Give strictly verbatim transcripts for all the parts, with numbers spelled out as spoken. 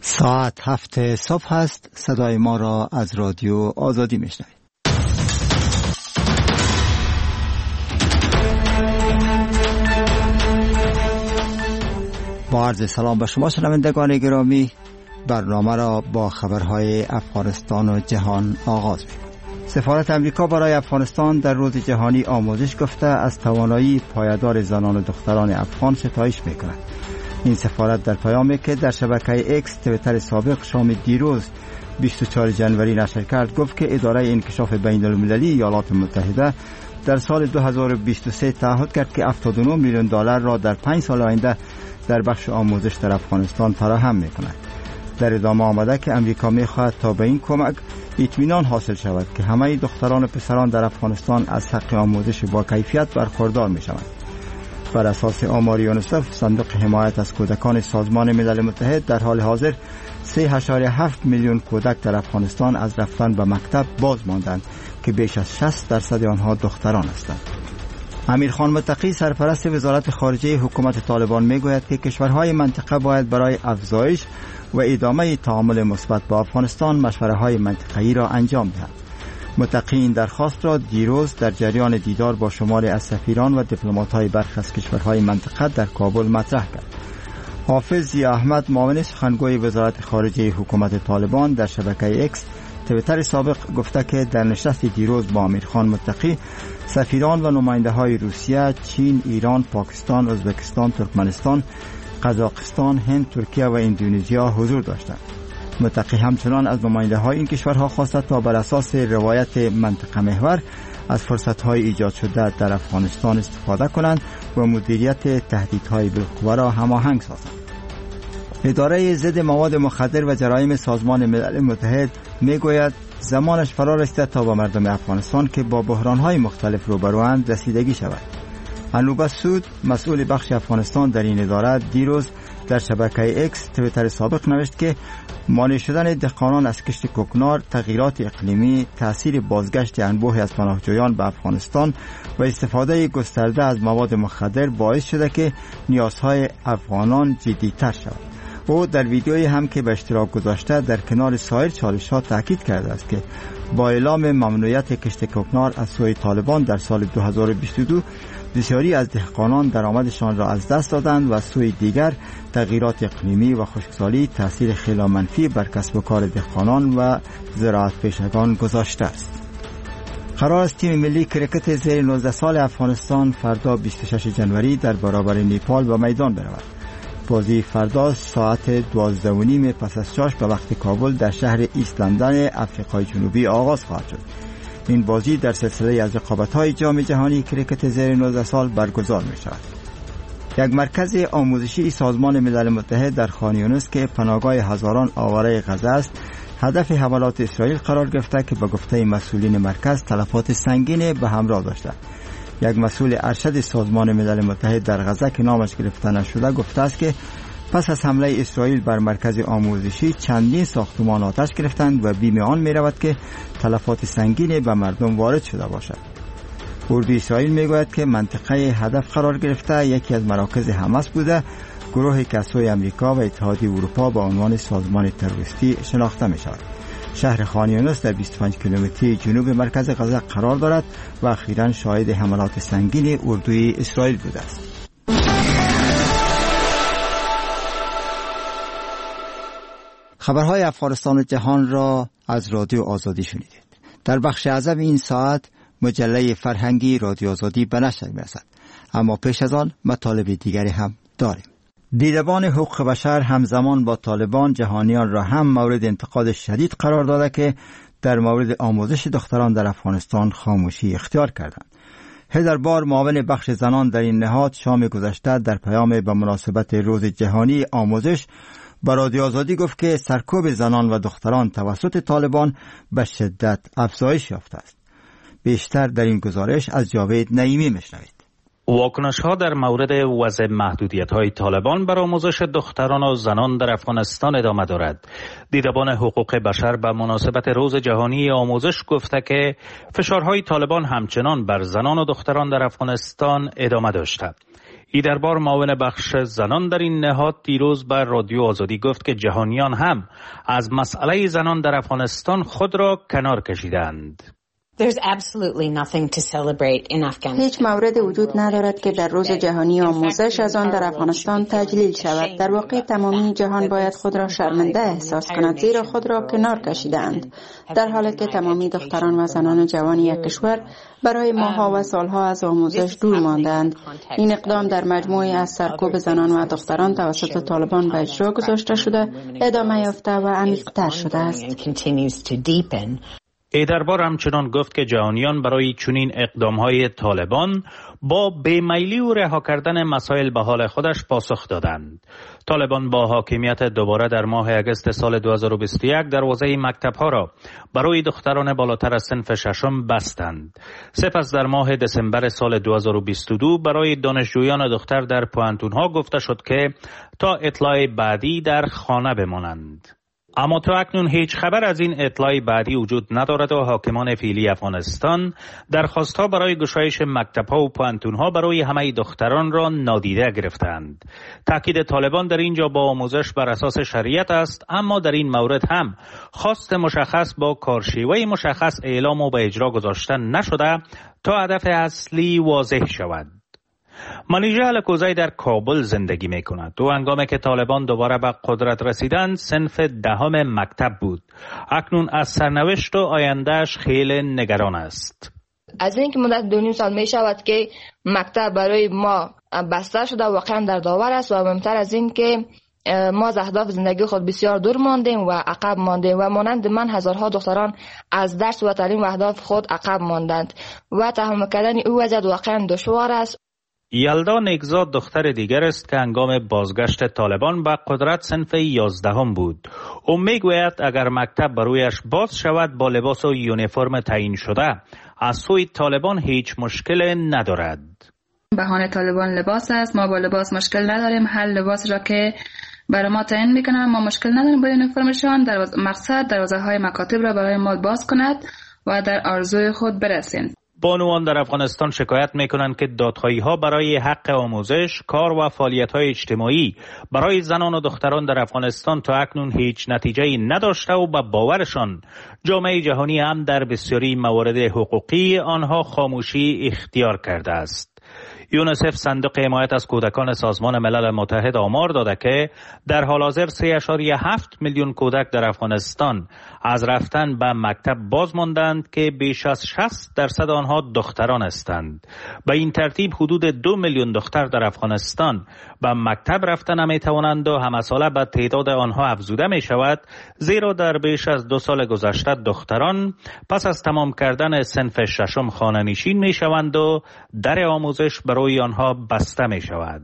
ساعت هفت صبح است. صدای ما را از رادیو آزادی میشنوید. با عرض سلام به شما شنوندگان گرامی، برنامه را با خبرهای افغانستان و جهان آغاز می‌کنیم. سفارت امریکا برای افغانستان در روز جهانی آموزش گفته از توانایی پایدار زنان و دختران افغان ستایش می‌کند. این سفارت در پیامی که در شبکه ایکس تویتر سابق شام دیروز بیست و چهارم ژانویه نشر کرد گفت که اداره انکشاف بین المللی ایالات متحده در سال دو هزار و بیست و سه تعهد کرد که هفتاد و نه میلیون دلار را در پنج سال آینده در بخش آموزش در افغانستان فراهم می‌کند. در ادامه آمده که امریکا می‌خواهد تا به این کمک اطمینان حاصل شود که همه دختران و پسران در افغانستان از حق آموزش با کیفیت برخوردار می‌شوند. بر اساس آمار یونیسف، صندوق حمایت از کودکان سازمان ملل متحد در حال حاضر سه ممیز هفت میلیون کودک در افغانستان از رفتن به مکتب باز ماندند که بیش از شصت درصد آنها دختران هستند. امیرخان متقی سرپرست وزارت خارجه حکومت طالبان میگوید که کشورهای منطقه باید برای افزایش و ادامه تعامل مثبت با افغانستان مشوره‌های منطقه‌ای را انجام دهند. متقی این درخواست را دیروز در جریان دیدار با شماری از سفیران و دیپلمات‌های برخی از کشورهای منطقه در کابل مطرح کرد. حافظ ضیا احمد، معاون سخنگوی وزارت خارجه حکومت طالبان در شبکه ایکس تویتر سابق گفته که در نشست دیروز با امیرخان متقی سفیران و نماینده‌های روسیه، چین، ایران، پاکستان، ازبکستان، ترکمنستان، قزاقستان، هند، ترکیه و اندونزیا حضور داشتند. متقی همچنان از نماینده‌های این کشورها خواست تا بر اساس روایت منطقه محور از فرصت‌های ایجاد شده در افغانستان استفاده کنند و مدیریت تهدیدهای بالقوه را هماهنگ سازند. اداره ضد مواد مخدر و جرایم سازمان ملل متحد میگوید زمانش فرا رسیده تا با مردم افغانستان که با بحران‌های مختلف روبروند رسیدگی شود. انوبه سود، مسئول بخش افغانستان در این اداره، دیروز در شبکه ایکس تویتر سابق نوشت که مانع شدن دهقانان از کشت کوکنار، تغییرات اقلیمی، تأثیر بازگشت انبوهی از پناهجویان به افغانستان و استفاده گسترده از مواد مخدر باعث شده که نیازهای افغانان جدی‌تر شود. او در ویدیویی هم که به اشتراک گذاشته در کنار سایر چالش‌ها تاکید کرده است که با اعلام ممنوعیت کشت کوکنار از سوی طالبان در سال دو هزار و بیست و دو بسیاری از دهقانان درآمدشان را از دست دادند و از سوی دیگر تغییرات اقلیمی و خشکسالی تأثیر خیلی منفی بر کسب و کار دهقانان و زراعت پیشگان گذاشته است. قرار است تیم ملی کرکت زیر نوزده سال افغانستان فردا بیست و ششم ژانویه در برابر نیپال به میدان برود. بازی فردا ساعت دوازده و نیم پس از شاش به وقت کابل در شهر ایست لندن افریقای جنوبی آغاز خواهد شد. این بازی در سلسله از رقابت‌های جام جهانی کرکت زیر نوزده سال برگزار می‌شود. یک مرکز آموزشی سازمان ملل متحد در خان یونس که پناهگاه هزاران آواره غزه است، هدف حملات اسرائیل قرار گرفته که به گفته مسئولین مرکز تلفات سنگین به همراه داشته. یک مسئول ارشد سازمان ملل متحد در غزه که نامش گرفته نشده گفته است که پس از حمله اسرائیل بر مرکز آموزشی چندین ساختمان آتش گرفتند و بیم آن می رود که تلفات سنگین به مردم وارد شده باشد. اردوی اسرائیل می گوید که منطقه هدف قرار گرفته یکی از مراکز حماس بوده، گروهی که از سوی امریکا و اتحادیه اروپا با عنوان سازمان تروریستی شناخته می شود. شهر خان یونس در بیست و پنج کیلومتری جنوب مرکز غزه قرار دارد و اخیراً شاهد حملات سنگین اردوی اسرائیل بوده است. خبرهای افغانستان و جهان را از رادیو آزادی شنیدید. در بخش اعظم این ساعت مجله فرهنگی رادیو آزادی به نشر می‌رسد، اما پیش از آن مطالب دیگری هم داریم. دیدبان حقوق بشر همزمان با طالبان جهانیان را هم مورد انتقاد شدید قرار داده که در مورد آموزش دختران در افغانستان خاموشی اختیار کردند. هزار بار معاون بخش زنان در این نهاد شام گذشته در پیام به مناسبت روز جهانی آموزش با رادیو آزادی گفت که سرکوب زنان و دختران توسط طالبان به شدت افزایش یافته است. بیشتر در این گزارش از جاوید نعیمی میشنوید. واکنش‌ها در مورد وضع محدودیت‌های طالبان بر آموزش دختران و زنان در افغانستان ادامه دارد. دیدبان حقوق بشر به مناسبت روز جهانی آموزش گفته که فشارهای طالبان همچنان بر زنان و دختران در افغانستان ادامه داشته. ای دربار معاون بخش زنان در این نهاد دیروز بر رادیو آزادی گفت که جهانیان هم از مسئله زنان در افغانستان خود را کنار کشیدند. هیچ مورد وجود ندارد که در روز جهانی آموزش از آن در افغانستان تجلیل شود. در واقع تمامی جهان باید خود را شرمنده احساس کند، زیرا خود را کنار کشیدند، در حالی که تمامی دختران و زنان جوان یک کشور برای ماه‌ها و سالها از آموزش دور ماندند. این اقدام در مجموعی از سرکوب زنان و دختران توسط طالبان به اجرا گذاشته شده، ادامه یافته و عمیق‌تر شده است. ای دربار همچنان گفت که جهانیان برای چنین اقدام‌های طالبان با بیمیلی و رها کردن مسائل به حال خودش پاسخ دادند. طالبان با حاکمیت دوباره در ماه اگست سال دو هزار و بیست و یک دروازه مکتب‌ها را برای دختران بالاتر از صنف ششم بستند. سپس در ماه دسامبر سال دو هزار و بیست و دو برای دانشجویان دختر در پوهنتون‌ها گفته شد که تا اطلاع بعدی در خانه بمانند. اما تا اکنون هیچ خبر از این اطلاع بعدی وجود ندارد و حاکمان فعلی افغانستان درخواست‌ها برای گشایش مکتب‌ها و پوهنتون‌ها برای همه دختران را نادیده گرفتند. تاکید طالبان در اینجا با آموزش بر اساس شریعت است، اما در این مورد هم خواست مشخص با کارشیوه مشخص اعلام و به اجرا گذاشتن نشده تا هدف اصلی واضح شود. منیژه الکوزی در کابل زندگی می کند. او هنگامی که طالبان دوباره به قدرت رسیدند صنف دهم مکتب بود. اکنون از سرنوشت و آیندهش خیلی نگران است. از اینکه مدت دو نیم سال می شود که مکتب برای ما بسته شده واقعا در داور است و مهمتر از این که ما از اهداف زندگی خود بسیار دور ماندیم و عقب ماندیم و مانند من هزارها دختران از درس و تعلیم و اهداف خود عقب ماندند و تحمل کردن او وضعیت واقعا دشوار است. یلدا نیکزاد دختر دیگر است که هنگام بازگشت طالبان به قدرت صنف یازدهم بود. او میگوید اگر مکتب برایش باز شود با لباس و یونیفرم تعیین شده از سوی طالبان هیچ مشکل ندارد. بهانه طالبان لباس است، ما با لباس مشکل نداریم. هر لباس را که برای ما تعیین میکنن ما مشکل نداریم با یونیفرمشان. در مقصد دروازه های مکاتب را برای ما باز کند و در آرزوی خود برسیم. بانوان در افغانستان شکایت میکنند که دادخواهی ها برای حق آموزش، کار و فعالیت های اجتماعی برای زنان و دختران در افغانستان تا اکنون هیچ نتیجه‌ای نداشته و به باورشان جامعه جهانی هم در بسیاری موارد حقوقی آنها خاموشی اختیار کرده است. یونیسف صندوق حمایت از کودکان سازمان ملل متحد آمار داده که در حال حاضر سه ممیز هفت میلیون کودک در افغانستان از رفتن به مکتب باز ماندند که بیش از شصت درصد آنها دختران هستند. به این ترتیب حدود دو میلیون دختر در افغانستان به مکتب رفتن نمی توانند و همساله به تعداد آنها افزوده می شود، زیرا در بیش از دو سال گذشته دختران پس از تمام کردن صنف ششم خانه نشین می شوند و در آموزش برای آنها بسته می شود.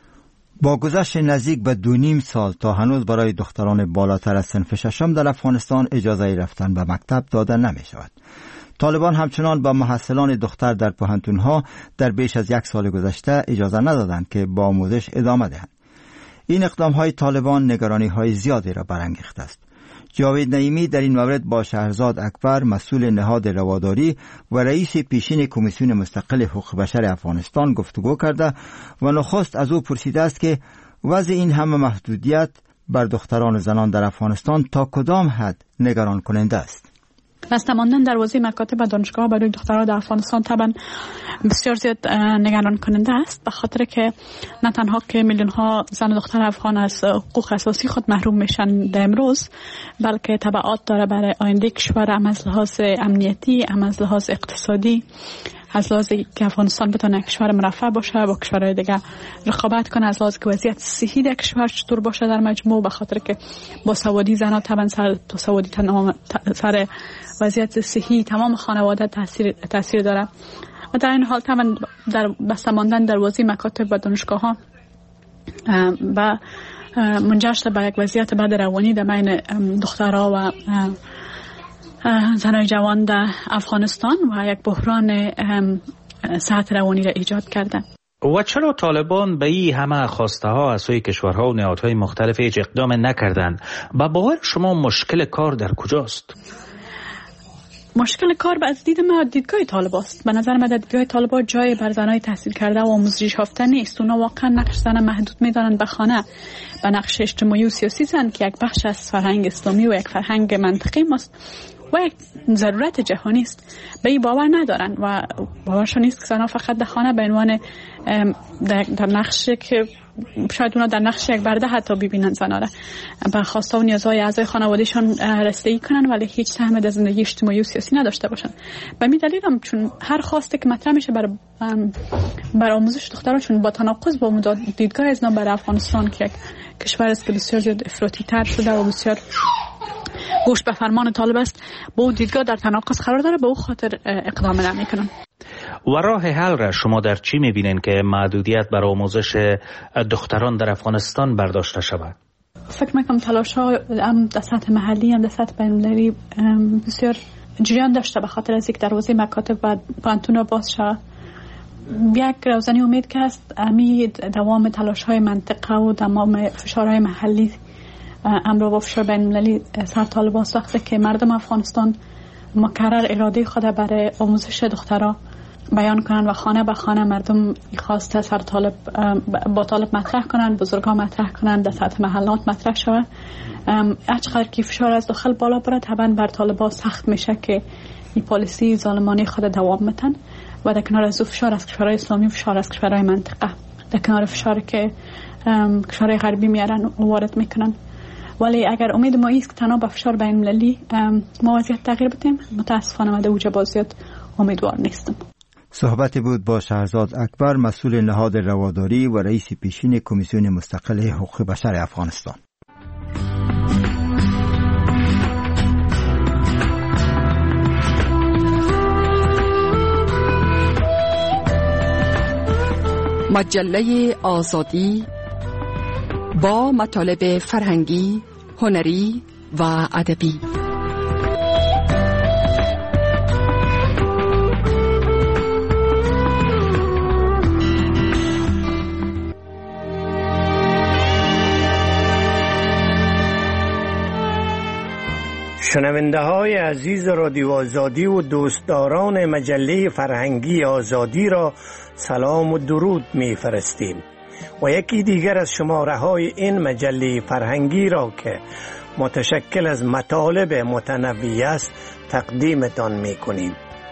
با گذشت نزدیک به دو نیم سال تا هنوز برای دختران بالاتر از صنف ششم در افغانستان اجازه رفتن به مکتب داده نمی شود. طالبان همچنان با محصلان دختر در پوهنتون‌ها در بیش از یک سال گذشته اجازه ندادند که با آموزش ادامه دهند. این اقدام‌های طالبان نگرانی‌های زیادی را برانگیخته است. جاوید نعیمی در این مورد با شهرزاد اکبر مسئول نهاد رواداری و رئیس پیشین کمیسیون مستقل حقوق بشر افغانستان گفتگو کرده و نخست از او پرسیده است که وضع این همه محدودیت بر دختران و زنان در افغانستان تا کدام حد نگران کننده است. بسته ماندن دروازه مکاتب و دانشگاه برای دختران در افغانستان طبعا بسیار زیاد نگران کننده است، به خاطر که نه تنها که میلیون ها زن و دختر افغان از حقوق اساسی خود محروم میشن در امروز، بلکه تبعات داره برای آینده کشور، هم از لحاظ امنیتی، هم از لحاظ اقتصادی، از لحاظ که افغانستان بتونه کشور مرفه باشه با کشورهای دیگه رقابت کنه، از لحاظ که وضعیت صحی در کشور چطور باشه در مجموع، به خاطر که با سوادی زنان طبعا سر تو سوادی تمام سر وضعیت صحی تمام خانواده تاثیر تاثیر داره. و در این حال طبعا در بسته ماندن دروازه مکاتب و دانشگاه ها و منجر شده به یک وضعیت بد روانی در بین دخترها و زنای جوان در افغانستان و یک بحران صحت روانی را ایجاد کرده. و چرا طالبان به این همه خواسته ها از سوی کشورها و نهادهای مختلف هیچ اقدام نکردند؟ با باور شما مشکل کار در کجاست؟ مشکل کار از دید ما دیدگاه طالبان است. به نظر من دیدگاه طالبان جای بر زنای تحصیل کرده و آموزش یافته نیست. اونا واقعا نقش زن محدود می‌دارن به خانه، به نقش اجتماعی و سیاسی زن که یک بخش از فرهنگ اسلامی و یک فرهنگ منطقی ماست و یک ضرورت جهانی است. به این باور ندارن و باورشون نیست که زنها فقط در خانه به عنوان در, در نقش که شاید اونا در نقش یک برده حتی ببینن زنها را به خواسته و نیازهای اعضای خانوادهشان رسیدگی کنن، ولی هیچ سهم در زندگی اجتماعی و سیاسی نداشته باشن. به این دلیل هم چون هر خواسته که مطرح میشه بر بر آموزش دختران چون با تناقض با دیدگاه از برای افغانستان که یک کشور است که بسیار زیاد افراطی تر شده و بسیار گوش به فرمان طالب است، با اون دیدگاه در تناقض قرار داره، به اون خاطر اقدام نمیکنن. و راه حل را شما در چی میبینین که محدودیت بر آموزش دختران در افغانستان برداشته شود؟ فکر میکنم تلاش ها هم در سطح محلی هم در سطح بین‌المللی بسیار جریان داشته به خاطر از یک دروازه مکاتب و پانتون باز شود. یک روزنی امید که است امی دوام تلاش های منطقه و دوام فشارهای محلی امر و فشار بین‌المللی سر طالبان ساخته که مردم افغانستان مکرر اراده خود برای آموزش دخترها بیان کنن و خانه به خانه مردم خواسته سر طالب با طالب مطرح کنن، بزرگا مطرح کنن، در سطح محلات مطرح شود. اچقدر که فشار از داخل بالا بره طبعا بر طالبان سخت میشه که این پالیسی ظالمانه خود دوام میتن و در کنار از فشار از کشورهای اسلامی، فشار از کشورهای منطقه، در کنار فشار که کشورهای غربی میارن و وارد میکنن. ولی اگر امید ما ایست که تنها به فشار بین المللی ما وضعیت تغییر بدیم، متاسفانه من در اوج بازیات امیدوار نیستم. صحبتی بود با شهرزاد اکبر، مسئول نهاد رواداری و رئیس پیشین کمیسیون مستقل حقوق بشر افغانستان. مجله آزادی با مطالب فرهنگی، هنری و ادبی. شنونده های عزیز رادیو آزادی و دوستداران مجله فرهنگی آزادی را سلام و درود می فرستیم و یکی دیگر از شماره های این مجله فرهنگی را که متشکل از مطالب متنوع است تقدیمتان می کنیم.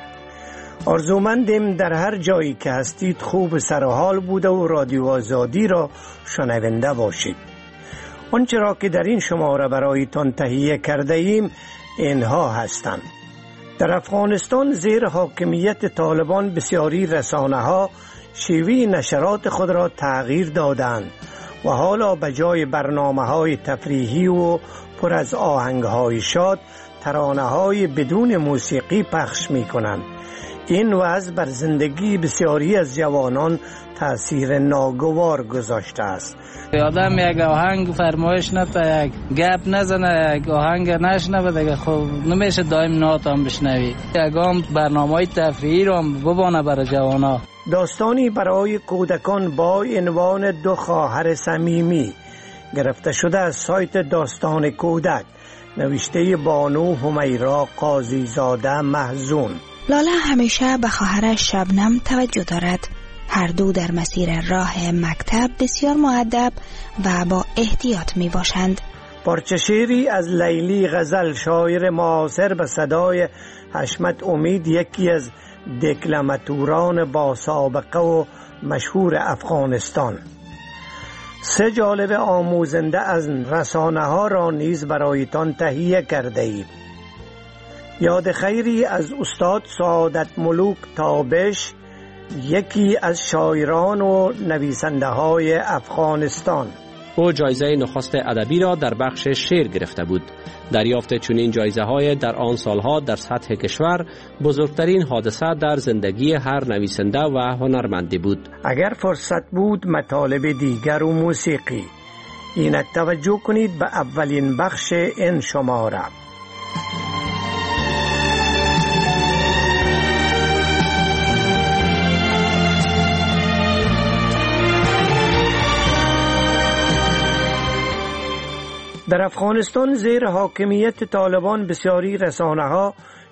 آرزومندیم در هر جایی که هستید خوب سر و حال بوده و رادیو آزادی را شنونده باشید. آنچه را که در این شماره برایتان تهیه کرده ایم اینها هستند. در افغانستان زیر حاکمیت طالبان بسیاری رسانه ها شیوه نشرات خود را تغییر دادند و حالا به جای برنامه های تفریحی و پر از آهنگ های شاد ترانه های بدون موسیقی پخش می کنند. این وضع بر زندگی بسیاری از جوانان تأثیر ناگوار گذاشته است. آدم یک آهنگ فرمایش نتا یک گپ نزنه، یک آهنگ نشنوه دیگه خب نمیشه دائم نات هم بشنوی. یکم برنامه‌های تفریحی رو ببانه برای جوانا. داستانی برای کودکان با عنوان دو خواهر صمیمی گرفته شده از سایت داستان کودک، نوشته بانو همیرا قاضی زاده محزون. لاله همیشه به خواهرش شبنم توجه دارد. هر دو در مسیر راه مکتب بسیار مؤدب و با احتیاط می باشند. پارچه شعری از لیلی غزل، شاعر معاصر به صدای حشمت امید، یکی از دکلماتوران با سابقه و مشهور افغانستان. سه جالب آموزنده از رسانه ها را نیز برایتان تهیه کرده ایم. یاد خیری از استاد سعادت ملوک تابش، یکی از شاعران و نویسنده های افغانستان. او جایزه نخست ادبی را در بخش شعر گرفته بود. دریافت چنین جایزه های در آن سالها در سطح کشور بزرگترین حادثه در زندگی هر نویسنده و هنرمندی بود. اگر فرصت بود مطالب دیگر و موسیقی. اینک توجه کنید به اولین بخش این شماره. در افغانستان زیر حاکمیت طالبان بسیاری رسانه ها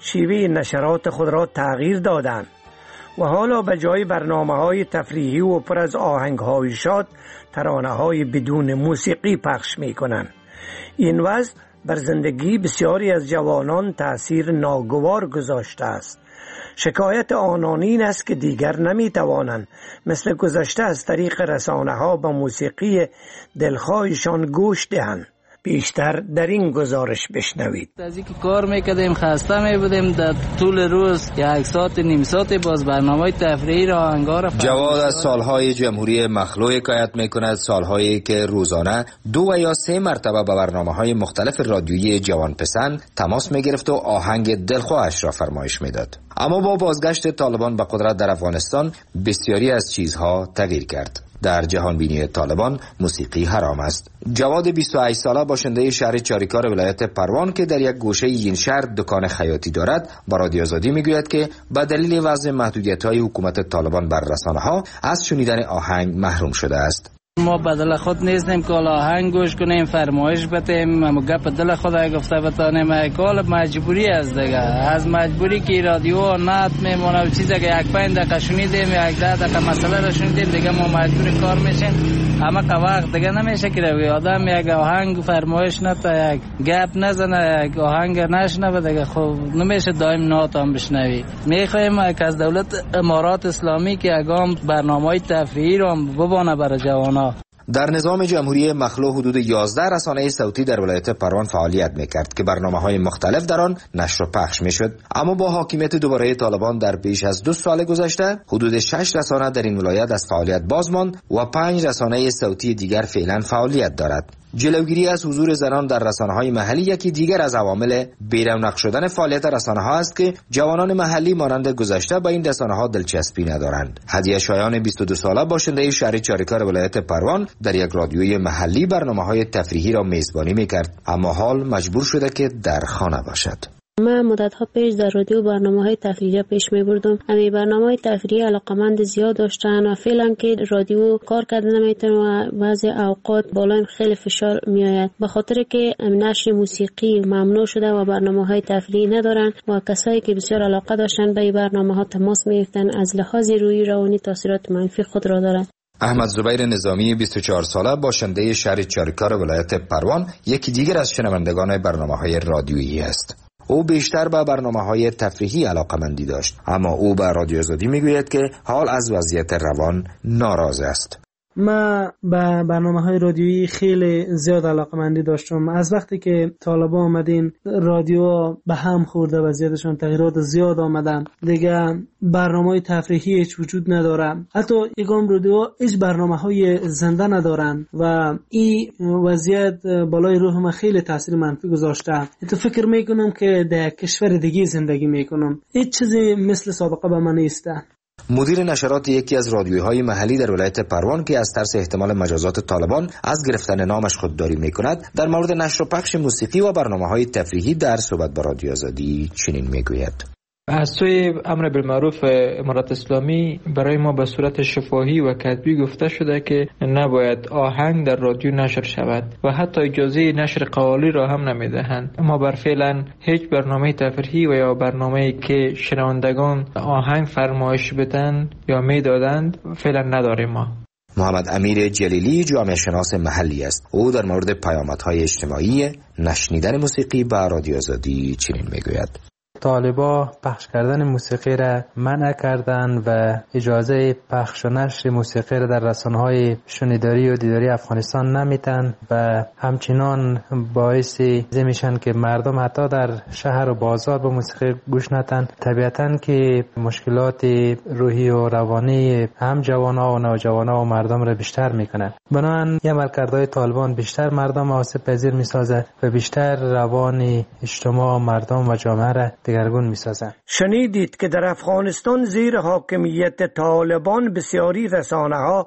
شیوه نشرات خود را تغییر دادند و حالا به جای برنامه‌های تفریحی و پر از آهنگ‌های شاد ترانه‌های بدون موسیقی پخش می‌کنند. این وضع بر زندگی بسیاری از جوانان تأثیر ناگوار گذاشته است. شکایت آنان این است که دیگر نمی‌توانند مثل گذشته از طریق رسانه‌ها به موسیقی دلخواهشان گوش دهند. بیشتر در این گزارش بشنوید. از اینکه کار میکردیم خسته میبودیم در طول روز یک ساعت نیم ساعت باز برنامه تفریحی را انگار جواد از سالهای جمهوری مخلو حکایت میکند، سالهایی که روزانه دو و یا سه مرتبه به برنامه‌های مختلف رادیویی جوان پسند تماس میگرفت و آهنگ دلخواهش را فرمایش میداد. اما با بازگشت طالبان به قدرت در افغانستان بسیاری از چیزها تغییر کرد. در جهان بینی طالبان موسیقی حرام است. جواد بیست و هشت ساله باشنده شهر چاریکار ولایت پروان که در یک گوشه این شهر دکان خیاطی دارد با رادیو آزادی میگوید که به دلیل وضع محدودیت‌های حکومت طالبان بر رسانه‌ها از شنیدن آهنگ محروم شده است. ما بدل خود نیستیم که آهنگ گوش کنیم، فرمایش بدیم، اما گپ دل خود گفته بتانیم. کال مجبوری است دیگه، از مجبوری که رادیو نت میمونه و چیزی که یک پنج دقیقه شنیدیم یک ده دقیقه مسئله را شنیدیم دیگه ما مجبور کار میشیم. اما که وقت دیگه نمیشه که آدم یک آهنگ فرمایش نتا یک گپ نزنه یک آهنگ نشنوه دیگه خب نمیشه دائم نات هم بشنوی. میخوایم که از دولت امارات اسلامی که اقام برنامه‌های تفریحی رو ببانه برای جوانان. در نظام جمهوری مخلو حدود یازده رسانه صوتی در ولایت پروان فعالیت میکرد که برنامه‌های مختلف در آن نشر و پخش میشد. اما با حاکمیت دوباره طالبان در بیش از دو سال گذشته حدود شش رسانه در این ولایت از فعالیت باز ماند و پنج رسانه صوتی دیگر فعلا فعالیت دارد. جلوگیری از حضور زنان در رسانه‌های محلی یکی دیگر از عوامل بی‌رونق شدن فعالیت رسانه‌ها است که جوانان محلی مانند گذشته با این رسانه‌ها دلچسپی ندارند. هدیه شایان بیست و دو ساله باشنده شهر چاریکار ولایت پروان در یک رادیوی محلی برنامه‌های تفریحی را میزبانی می‌کرد، اما حال مجبور شده که در خانه باشد. من مدت‌ها پیش در رادیو برنامه‌های تفریحی پیش می‌بردم. همین برنامه‌های تفریحی علاقمند زیاد داشتن و فعلا که رادیو کار کردن نمی‌تونه و بعضی اوقات بالایم خیلی فشار می‌آید به خاطر که نشر موسیقی ممنوع شده و برنامه‌های تفریحی ندارن و کسایی که بسیار علاقه داشتن به این برنامه‌ها تماس می‌گرفتن از لحاظ روحی روانی تاثیرات منفی خود را دارند. احمد زبیر نظامی بیست و چهار ساله باشنده شهر چاریکار ولایت پروان یکی دیگر از شنوندگان برنامه‌های رادیویی است. او بیشتر به برنامه‌های تفریحی علاقه‌مندی داشت، اما او به رادیو آزادی میگوید که حال از وضعیت روان ناراض است. ما به برنامه‌های رادیویی خیلی زیاد علاقه‌مندی داشتم. از وقتی که طالبان آمدین رادیو به هم خورده، وضعیتشون تغییرات زیاد آمدن. دیگه برنامه‌های تفریحی هیچ وجود نداره. حتی یگام رادیو هیچ برنامه‌های زنده ندارن و این وضعیت بالای روح ما خیلی تاثیر منفی گذاشته. تو فکر میکنم که در کشور دیگه زندگی میکنم. هیچ چیزی مثل سابقه به من نیست. مدیر نشرات یکی از رادیوهای محلی در ولایت پروان که از ترس احتمال مجازات طالبان از گرفتن نامش خودداری میکند در مورد نشر و پخش موسیقی و برنامه‌های تفریحی در صحبت با رادیو آزادی چنین میگوید: از سوی امر بالمعروف امارات اسلامی برای ما به صورت شفاهی و کتبی گفته شده که نباید آهنگ در رادیو نشر شود و حتی اجازه نشر قوالی را هم نمیدهند. ما بر فعلا هیچ برنامه تفریحی و یا برنامه‌ای که شنوندگان آهنگ فرمایش بدن یا میدادند فعلا نداریم. ما محمد امیر جلیلی جامعه شناس محلی است. او در مورد پیامدهای اجتماعی نشنیدن موسیقی به رادیو آزادی چنین میگوید: طالبا پخش کردن موسیقی را منع کردن و اجازه پخش و نشر موسیقی را در رسانه‌های شنیداری و دیداری افغانستان نمیتن و همچنان باعث میشن که مردم حتی در شهر و بازار به موسیقی گوش ندن. طبیعتاً که مشکلات روحی و روانی هم جوان‌ها و نوجوان‌ها و مردم را بیشتر میکنه. بنابراین عملکردهای طالبان بیشتر مردم آسیب پذیر میسازه و بیشتر روان اجتماع مردم و جامعه را دگرگون می‌سازند. شنیدید که در افغانستان زیر حاکمیت طالبان بسیاری رسانه‌ها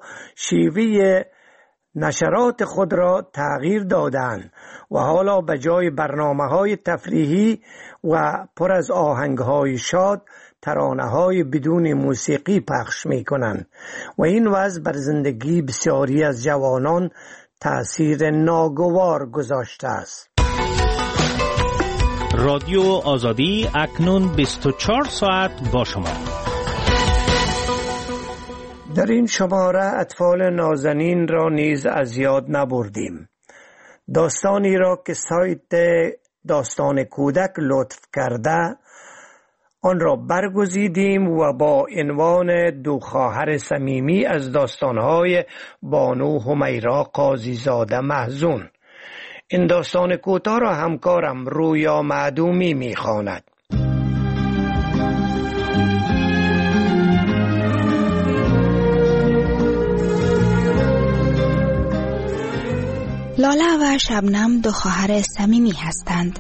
شیوه نشرات خود را تغییر دادند و حالا به جای برنامه‌های تفریحی و پر از آهنگ‌های شاد ترانه‌های بدون موسیقی پخش می‌کنند و این وضع بر زندگی بسیاری از جوانان تأثیر ناگوار گذاشته است. رادیو آزادی اکنون بیست و چهار ساعت با شما. در این شماره اطفال نازنین را نیز از یاد نبردیم. داستانی را که سایت داستان کودک لطف کرده آن را برگزیدیم و با عنوان دو خواهر صمیمی از داستانهای بانو همیرا قاضیزاده محزون. این داستان کوتاه را همکارم رویا معدومی می‌خواند. لاله و شبنم دو خواهر صمیمی هستند.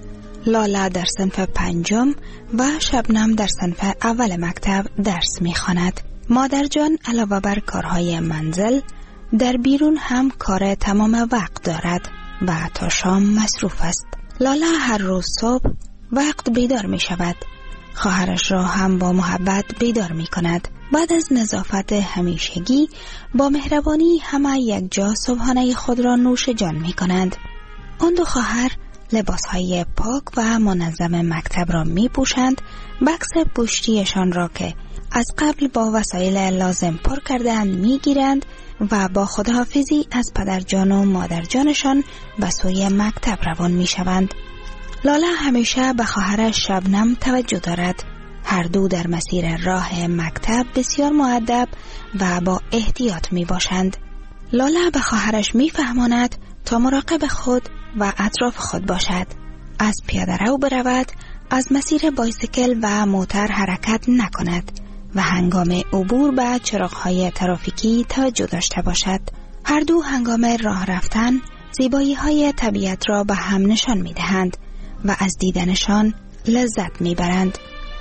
لاله در صنف پنجم و شبنم در صنف اول مکتب درس می‌خواند. مادر جان علاوه بر کارهای منزل در بیرون هم کار تمام وقت دارد و تا شام مصروف است. لاله هر روز صبح وقت بیدار می شود. خواهرش را هم با محبت بیدار می کند. بعد از نظافت همیشگی با مهربانی همه یک جا صبحانه خود را نوش جان می کنند. آن دو خواهر لباسهای پاک و منظم مکتب را می پوشند. بکس پشتیشان را که از قبل با وسایل لازم پر کردند می گیرند و با خداحافظی از پدر جان و مادر جانشان به سوی مکتب روان می شوند. لاله همیشه به خواهرش شبنم توجه دارد. هر دو در مسیر راه مکتب بسیار مؤدب و با احتیاط می باشند. لاله به خواهرش می فهماند تا مراقب خود و اطراف خود باشد. از پیاده رو برود، از مسیر بایسیکل و موتر حرکت نکند و هنگام عبور به چراغ‌های ترافیکی توجه داشته باشد. هر دو هنگام راه رفتن زیبایی‌های طبیعت را به هم نشان می‌دهند و از دیدنشان لذت می‌برند.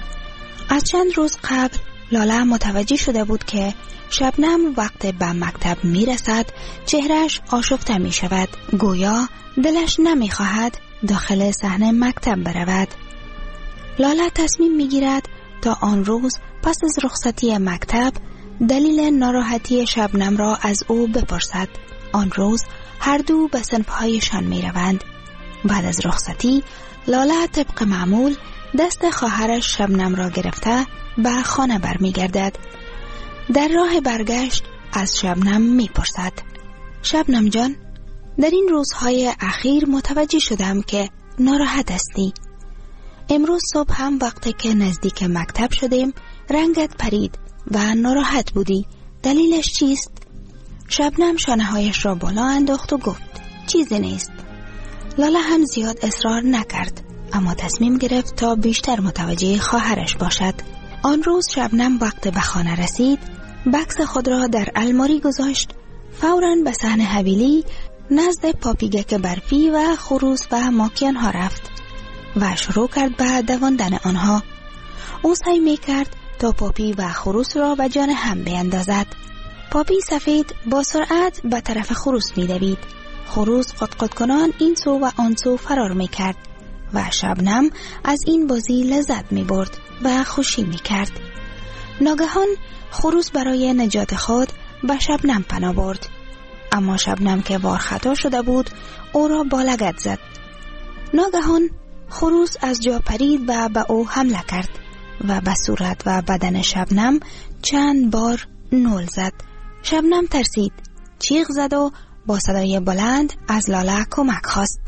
از چند روز قبل لاله متوجه شده بود که شبنم وقت به مکتب می‌رسد چهرهش آشفته می‌شود، گویا دلش نمی‌خواهد داخل صحن مکتب برود. لاله تصمیم می‌گیرد تا آن روز پس از رخصتی مکتب دلیل ناراحتی شبنم را از او بپرسد. آن روز هر دو به صنف‌هایشان می‌روند. بعد از رخصتی لاله طبق معمول دست خواهرش شبنم را گرفته به خانه برمیگردد. در راه برگشت از شبنم میپرسد: شبنم جان، در این روزهای اخیر متوجه شدم که ناراحت هستی. امروز صبح هم وقتی که نزدیک مکتب شدیم رنگت پرید و ناراحت بودی. دلیلش چیست؟ شبنم شانه‌هایش را بالا انداخت و گفت: چیزی نیست. لاله هم زیاد اصرار نکرد، اما تصمیم گرفت تا بیشتر متوجه خواهرش باشد. آن روز شبنم وقت به خانه رسید، بکس خود را در الماری گذاشت، فوراً به صحن حویلی نزد پاپیگک برفی و خروس و ماکیان ها رفت و شروع کرد به دواندن آنها. او سعی می کرد تا پاپی و خروس را به جان هم بیندازد. پاپی سفید با سرعت به طرف خروس می دوید. خروس قطقط کنان این سو و آن سو فرار می کرد و شبنم از این بازی لذت می برد و خوشی می کرد. ناگهان خروس برای نجات خود به شبنم پناه برد، اما شبنم که وارخطا شده بود او را با لگد زد. ناگهان خروس از جا پرید و به او حمله کرد و به صورت و بدن شبنم چند بار نول زد. شبنم ترسید، چیغ زد و با صدای بلند از لاله کمک خواست.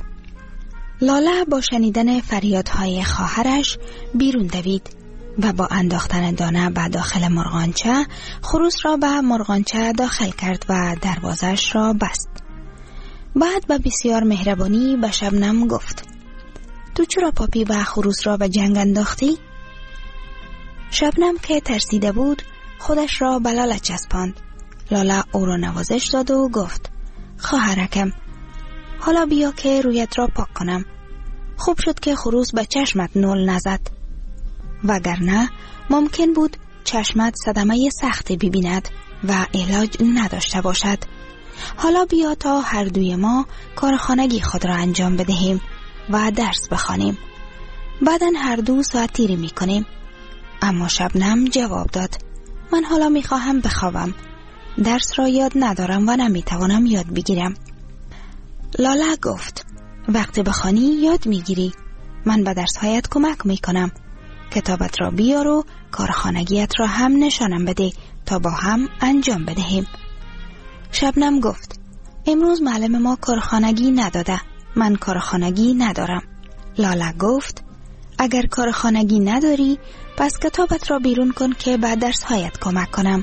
لاله با شنیدن فریادهای خواهرش بیرون دوید و با انداختن دانه به داخل مرغانچه خروس را به مرغانچه داخل کرد و دروازش را بست. بعد به بسیار مهربانی به شبنم گفت: تو چرا پاپی و خروس را به جنگ انداختی؟ شبنم که ترسیده بود خودش را به لاله چسباند. لاله او را نوازش داد و گفت: خواهرکم، حالا بیا که رویت را پاک کنم. خوب شد که خروس به چشمت نول نزد، وگرنه ممکن بود چشمت صدمه سختی ببیند و علاج نداشته باشد. حالا بیا تا هر دوی ما کارخانگی خود را انجام بدهیم و درس بخوانیم. بعدن هر دو ساعت تیری میکنیم. اما شبنم جواب داد: من حالا میخواهم بخوابم. درس را یاد ندارم و نمیتوانم یاد بگیرم. لاله گفت: وقتی بخوانی یاد میگیری. من به درسهایت کمک می کنم. کتابت را بیار و کارخانگیت را هم نشانم بده تا با هم انجام بدهیم. شبنم گفت امروز معلم ما کارخانگی نداده. من کارخانگی ندارم. لاله گفت اگر کارخانگی نداری پس کتابت را بیرون کن که به درسهایت کمک کنم.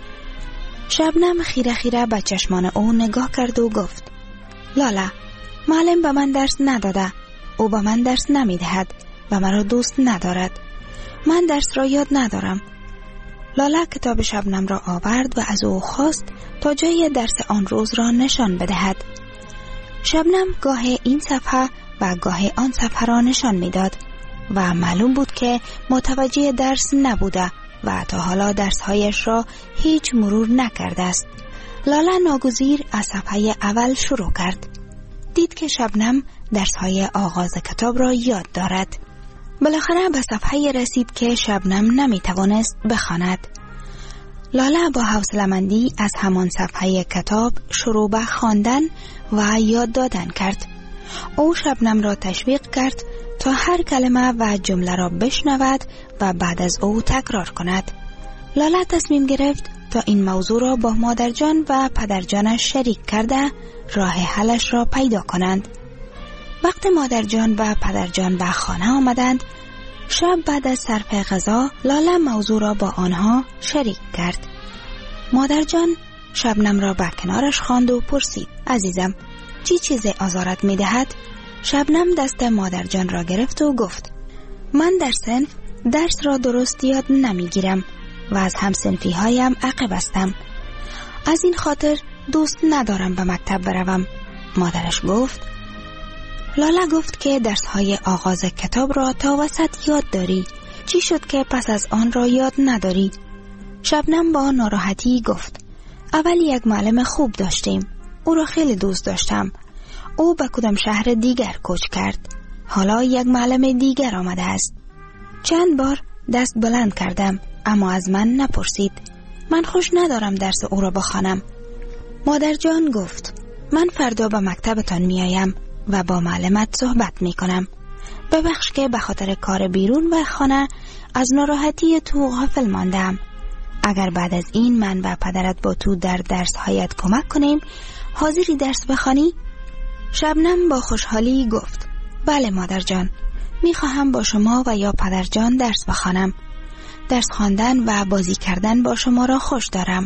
شبنم خیره خیره به چشمان او نگاه کرد و گفت لاله معلم به من درس نداده. او به من درس نمی دهد و مرا دوست ندارد. من درس را یاد ندارم. لاله کتاب شبنم را آورد و از او خواست تا جای درس آن روز را نشان بدهد. شبنم گاه این صفحه و گاه آن صفحه را نشان میداد و معلوم بود که متوجه درس نبوده و تا حالا درسهایش را هیچ مرور نکرده است. لاله ناگزیر از صفحه اول شروع کرد. دید که شبنم درسهای آغاز کتاب را یاد دارد. بالاخره به صفحه رسید که شبنم نمی توانست بخواند. لاله با حوصله‌مندی از همان صفحه کتاب شروع به خواندن و یاد دادن کرد. او شبنم را تشویق کرد تا هر کلمه و جمله را بشنود و بعد از او تکرار کند. لاله تصمیم گرفت تا این موضوع را با مادرجان و پدرجانش شریک کرده راه حلش را پیدا کنند. وقت مادرجان و پدرجان به خانه آمدند، شب بعد از صرف غذا لاله موضوع را با آنها شریک کرد. مادرجان شبنم را به کنارش خواند و پرسید عزیزم چی چیزی آزارت می دهد؟ شبنم دست مادرجان را گرفت و گفت من در صنف درس را درست یاد نمی گیرم و از همصنفی هایم عقب هستم. از این خاطر دوست ندارم به مکتب بروم. مادرش گفت. لاله گفت که درس های آغاز کتاب را تا وسط یاد داری. چی شد که پس از آن را یاد نداری؟ شبنم با ناراحتی گفت اول یک معلم خوب داشتیم. او را خیلی دوست داشتم. او به کدام شهر دیگر کوچ کرد. حالا یک معلم دیگر آمده است. چند بار دست بلند کردم اما از من نپرسید. من خوش ندارم درس او را بخوانم. مادر جان گفت من فردا به مکتبتان میایم و با معلمت صحبت میکنم. ببخش که به خاطر کار بیرون و خانه از ناراحتی تو غافل ماندم. اگر بعد از این من و پدرت با تو در درس هایت کمک کنیم حاضری درس بخوانی؟ شبنم با خوشحالی گفت بله مادر جان، میخواهم با شما و یا پدر جان درس بخوانم. درس خواندن و بازی کردن با شما را خوش دارم.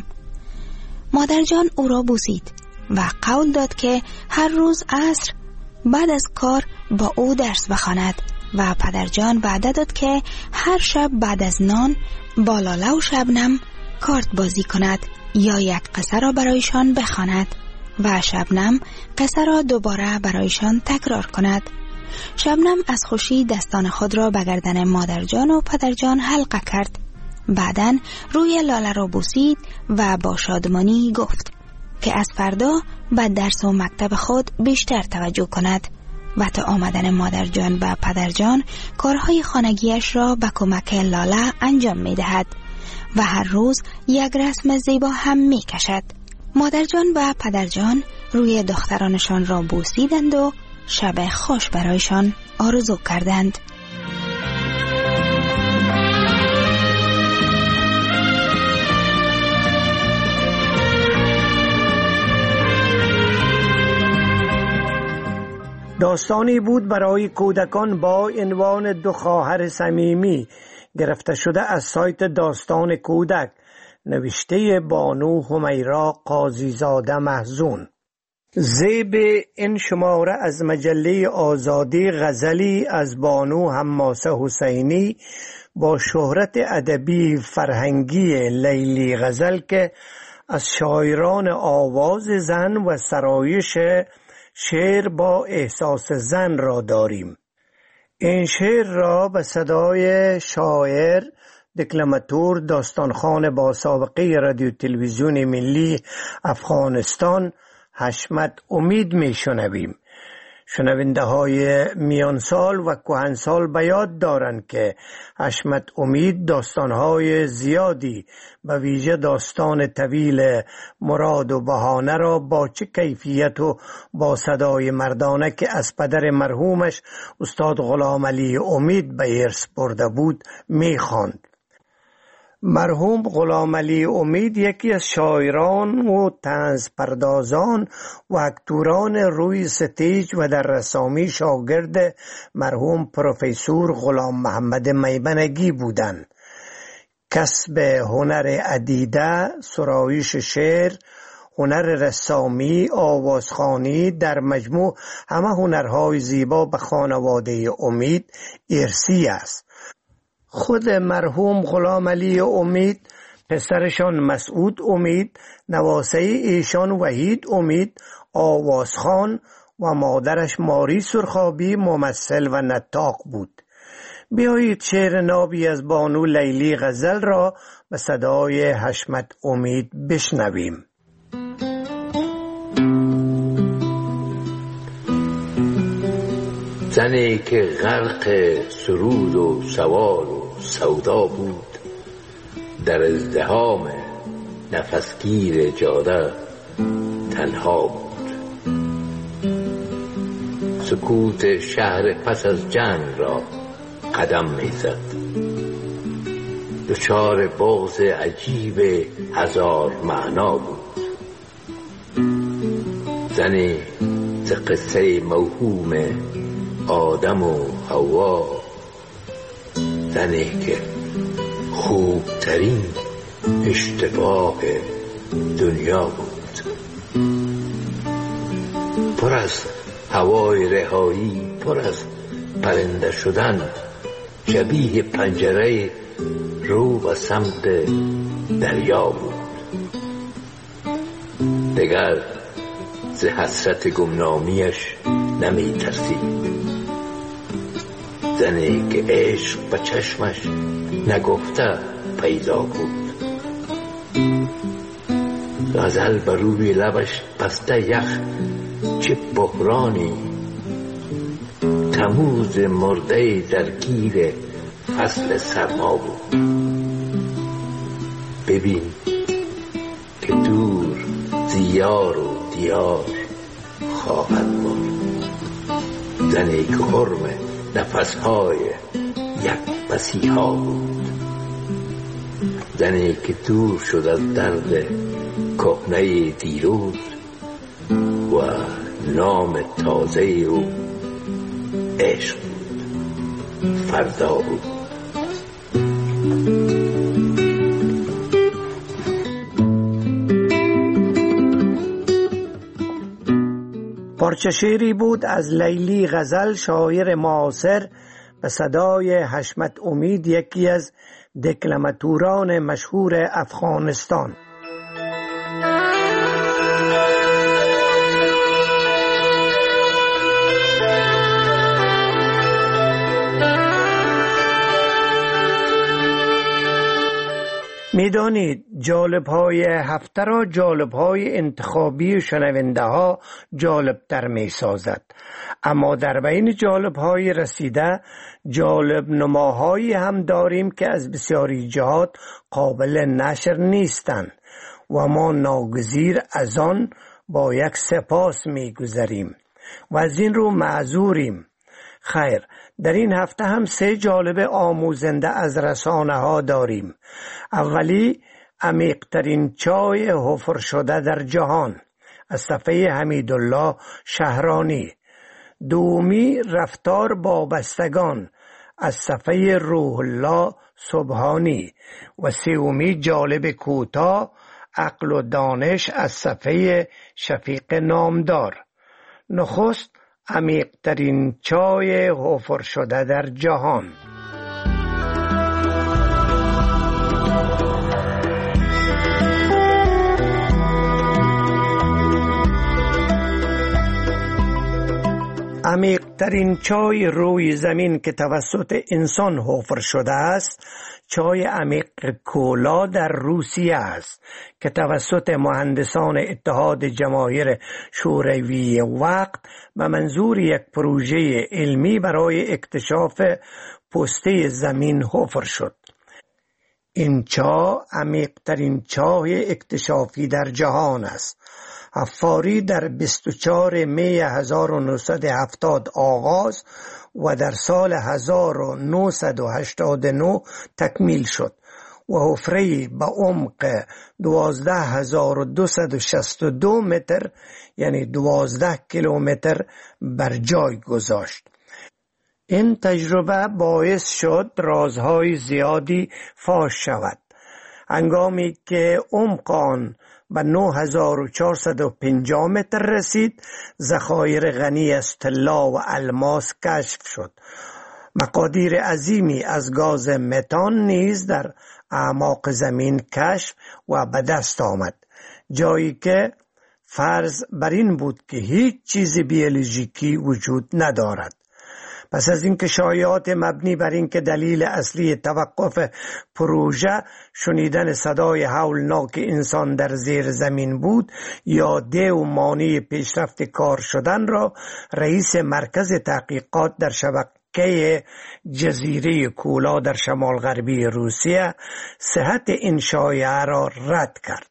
مادر جان او را بوسید و قول داد که هر روز عصر بعد از کار با او درس بخواند و پدر جان وعده داد که هر شب بعد از نان با لاله و شبنم کارت بازی کند یا یک قصه را برایشان بخواند و شبنم قصه را دوباره برایشان تکرار کند. شبنم از خوشی دستان خود را به گردن مادر جان و پدر جان حلقه کرد. بعدن روی لاله را بوسید و با شادمانی گفت که از فردا به درس و مکتب خود بیشتر توجه کند و تا آمدن مادر جان و پدر جان کارهای خانگیش را به کمک لاله انجام می دهد و هر روز یک رسم زیبا هم می کشد. مادر جان و پدر جان روی دخترانشان را بوسیدند و شب خوش برایشان آرزو کردند. داستانی بود برای کودکان با عنوان دو خواهر صمیمی گرفته شده از سایت داستان کودک، نوشته بانو همیرا قاضیزاده محزون. زیب این شماره از مجله آزادی غزلی از بانو حماسه حسینی با شهرت ادبی فرهنگی لیلی غزل که از شاعران آواز زن و سرایش شعر با احساس زن را داریم. این شعر را به صدای شاعر دکلماتور داستانخوان با سابقه رادیو تلویزیون ملی افغانستان حشمت امید می شنویم. شنونده های میانسال و کهنسال به یاد دارند که حشمت امید داستانهای زیادی به ویژه داستان طویل مراد و بهانه را با چه کیفیت و با صدای مردانه که از پدر مرحومش استاد غلام علی امید به ارث برده بود میخواند. مرحوم غلام علی امید یکی از شاعران و طنز پردازان و اکتوران روی ستیج و در رسامی شاگرد مرحوم پروفسور غلام محمد میمنگی بودند. کسب هنر عدیده، سرایش شعر، هنر رسامی، آوازخوانی، در مجموع همه هنرهای زیبا به خانواده امید ارثی است. خود مرحوم غلام علی امید، پسرشان مسعود امید، نواسه ایشان وحید امید آوازخوان و مادرش ماری سرخابی ممثل و نطاق بود. بیایید شعر نابی از بانو لیلی غزل را به صدای حشمت امید بشنویم. زنی که غرق سرود و سوال و سودا بود، در ازدحام نفسگیر جاده تنها بود. سکوت شهر پس از جنگ را قدم میزد، دچار باز عجیب هزار معنا بود. زنی ز قصه موهوم آدم و حوا، زنی که خوبترین اشتباه دنیا بود. پر از هوای رهایی، پر از پرنده شدن، شبیه پنجره رو به سمت دریا بود. دگر ز حسرت گمنامیش نمی ترسید. زنی که عشق به چشمش نگفته پیدا بود. غزل بر روی لبش بسته یخ، چه بحرانی. تموز مرده درگیر فصل سرما بود. ببین که دور زیار و دیار خواهد بود. زنی که حرم نفسهای یک مسیحا بود. زنی که دور شد از درد کهنه دیروز و نام تازه او عشق بود، فردا بود. پارچه شعری بود از لیلی غزل، شاعر معاصر، به صدای حشمت امید، یکی از دکلماتوران مشهور افغانستان. میدانید جالب های هفته را جالب های انتخابی شنونده ها جالب تر می سازد، اما در بین جالب های رسیده جالب نماهایی هم داریم که از بسیاری جهات قابل نشر نیستند و ما ناگزیر از آن با یک سپاس می گذریم و از این رو معذوریم. خیر، در این هفته هم سه جالب آموزنده از رسانه ها داریم. اولی عمیق‌ترین چای حفر شده در جهان از صفحه حمیدالله شهرانی. دومی رفتار با بستگان از صفحه روح الله سبحانی و سومی جالب کوتاه عقل و دانش از صفحه شفیق نامدار. نخست عمیق‌ترین چای حفر شده در جهان. عمیق‌ترین چای روی زمین که توسط انسان حفر شده است چای عمیق کولا در روسیه است که توسط مهندسان اتحاد جماهیر شوروی وقت به منظور یک پروژه علمی برای اکتشاف پوسته زمین حفر شد. این چاه عمیق‌ترین چاه اکتشافی در جهان است. حفاری در بیست و چهارم می هزار و نهصد و هفتاد آغاز و در سال هزار و نهصد و هشتاد و نه تکمیل شد و حفره به عمق دوازده هزار و دویست و شصت و دو متر یعنی دوازده کیلومتر بر جای گذاشت. این تجربه باعث شد رازهای زیادی فاش شود. هنگامی که عمق آن به نه هزار و چهارصد و پنجاه متر رسید، ذخایر غنی از طلا و الماس کشف شد. مقادیر عظیمی از گاز متان نیز در اعماق زمین کشف و به دست آمد، جایی که فرض بر این بود که هیچ چیز بیولوژیکی وجود ندارد. پس از اینکه شایعات مبنی بر اینکه دلیل اصلی توقف پروژه شنیدن صدای هولناک انسان در زیر زمین بود یا دیو مانع پیشرفت کار شدن را رئیس مرکز تحقیقات در شبکه جزیره کولا در شمال غربی روسیه صحت این شایعه را رد کرد.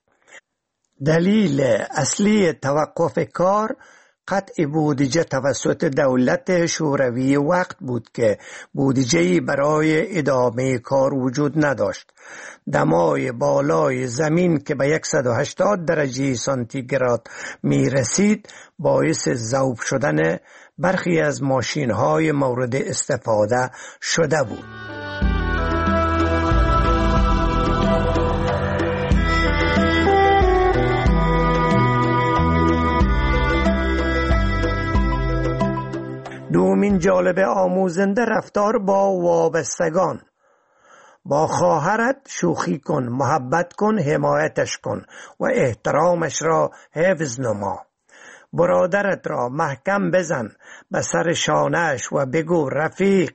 دلیل اصلی توقف کار قطع بودجه توسط دولت شوروی وقت بود که بودجه‌ای برای ادامه کار وجود نداشت. دمای بالای زمین که به صد و هشتاد درجه سانتیگراد می رسید باعث ذوب شدن برخی از ماشین‌های مورد استفاده شده بود. دومین جالب آموزنده رفتار با وابستگان. با خواهرت شوخی کن، محبت کن، حمایتش کن و احترامش را حفظ نما. برادرت را محکم بزن به سر شانه‌اش و بگو رفیق.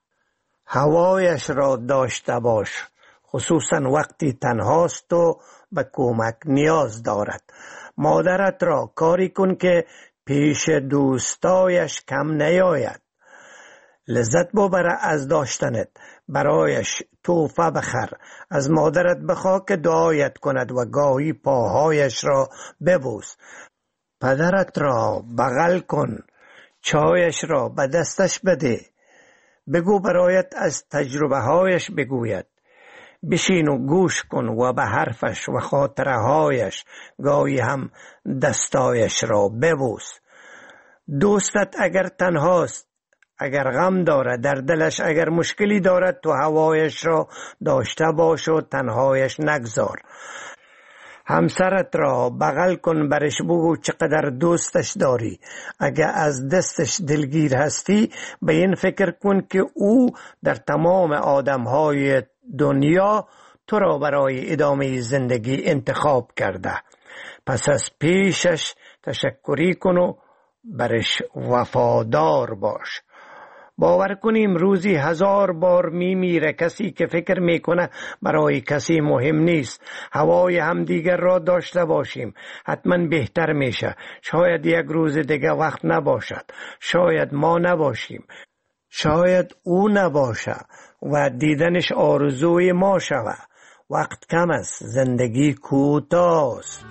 هوایش را داشته باش، خصوصا وقتی تنهاست و به کمک نیاز دارد. مادرت را کاری کن که پیش دوستایش کم نیاید. لذت ببره از داشتنت. برایش تحفه بخر. از مادرت بخواه که دعایت کند و گاهی پاهایش را ببوس. پدرت را بغل کن. چایش را به دستش بده. بگو برایت از تجربه هایش بگوید. بشین و گوش کن و به حرفش و خاطره هایش گاهی هم دستایش را ببوس. دوستت اگر تنهاست، اگر غم دارد، در دلش اگر مشکلی دارد، تو هوایش را داشته باش و تنهایش نگذار. همسرت را بغل کن، برش بگو چقدر دوستش داری. اگر از دستش دلگیر هستی به این فکر کن که او در تمام آدمهای دنیا تو را برای ادامه زندگی انتخاب کرده. پس از پیشش تشکری کن و برش وفادار باش. باور کنیم روزی هزار بار میمیره کسی که فکر میکنه برای کسی مهم نیست. هوای همدیگر را داشته باشیم، حتما بهتر میشه. شاید یک روز دیگه وقت نباشد، شاید ما نباشیم، شاید او نباشه و دیدنش آرزوی ما شوه. وقت کم است، زندگی کوتاه است.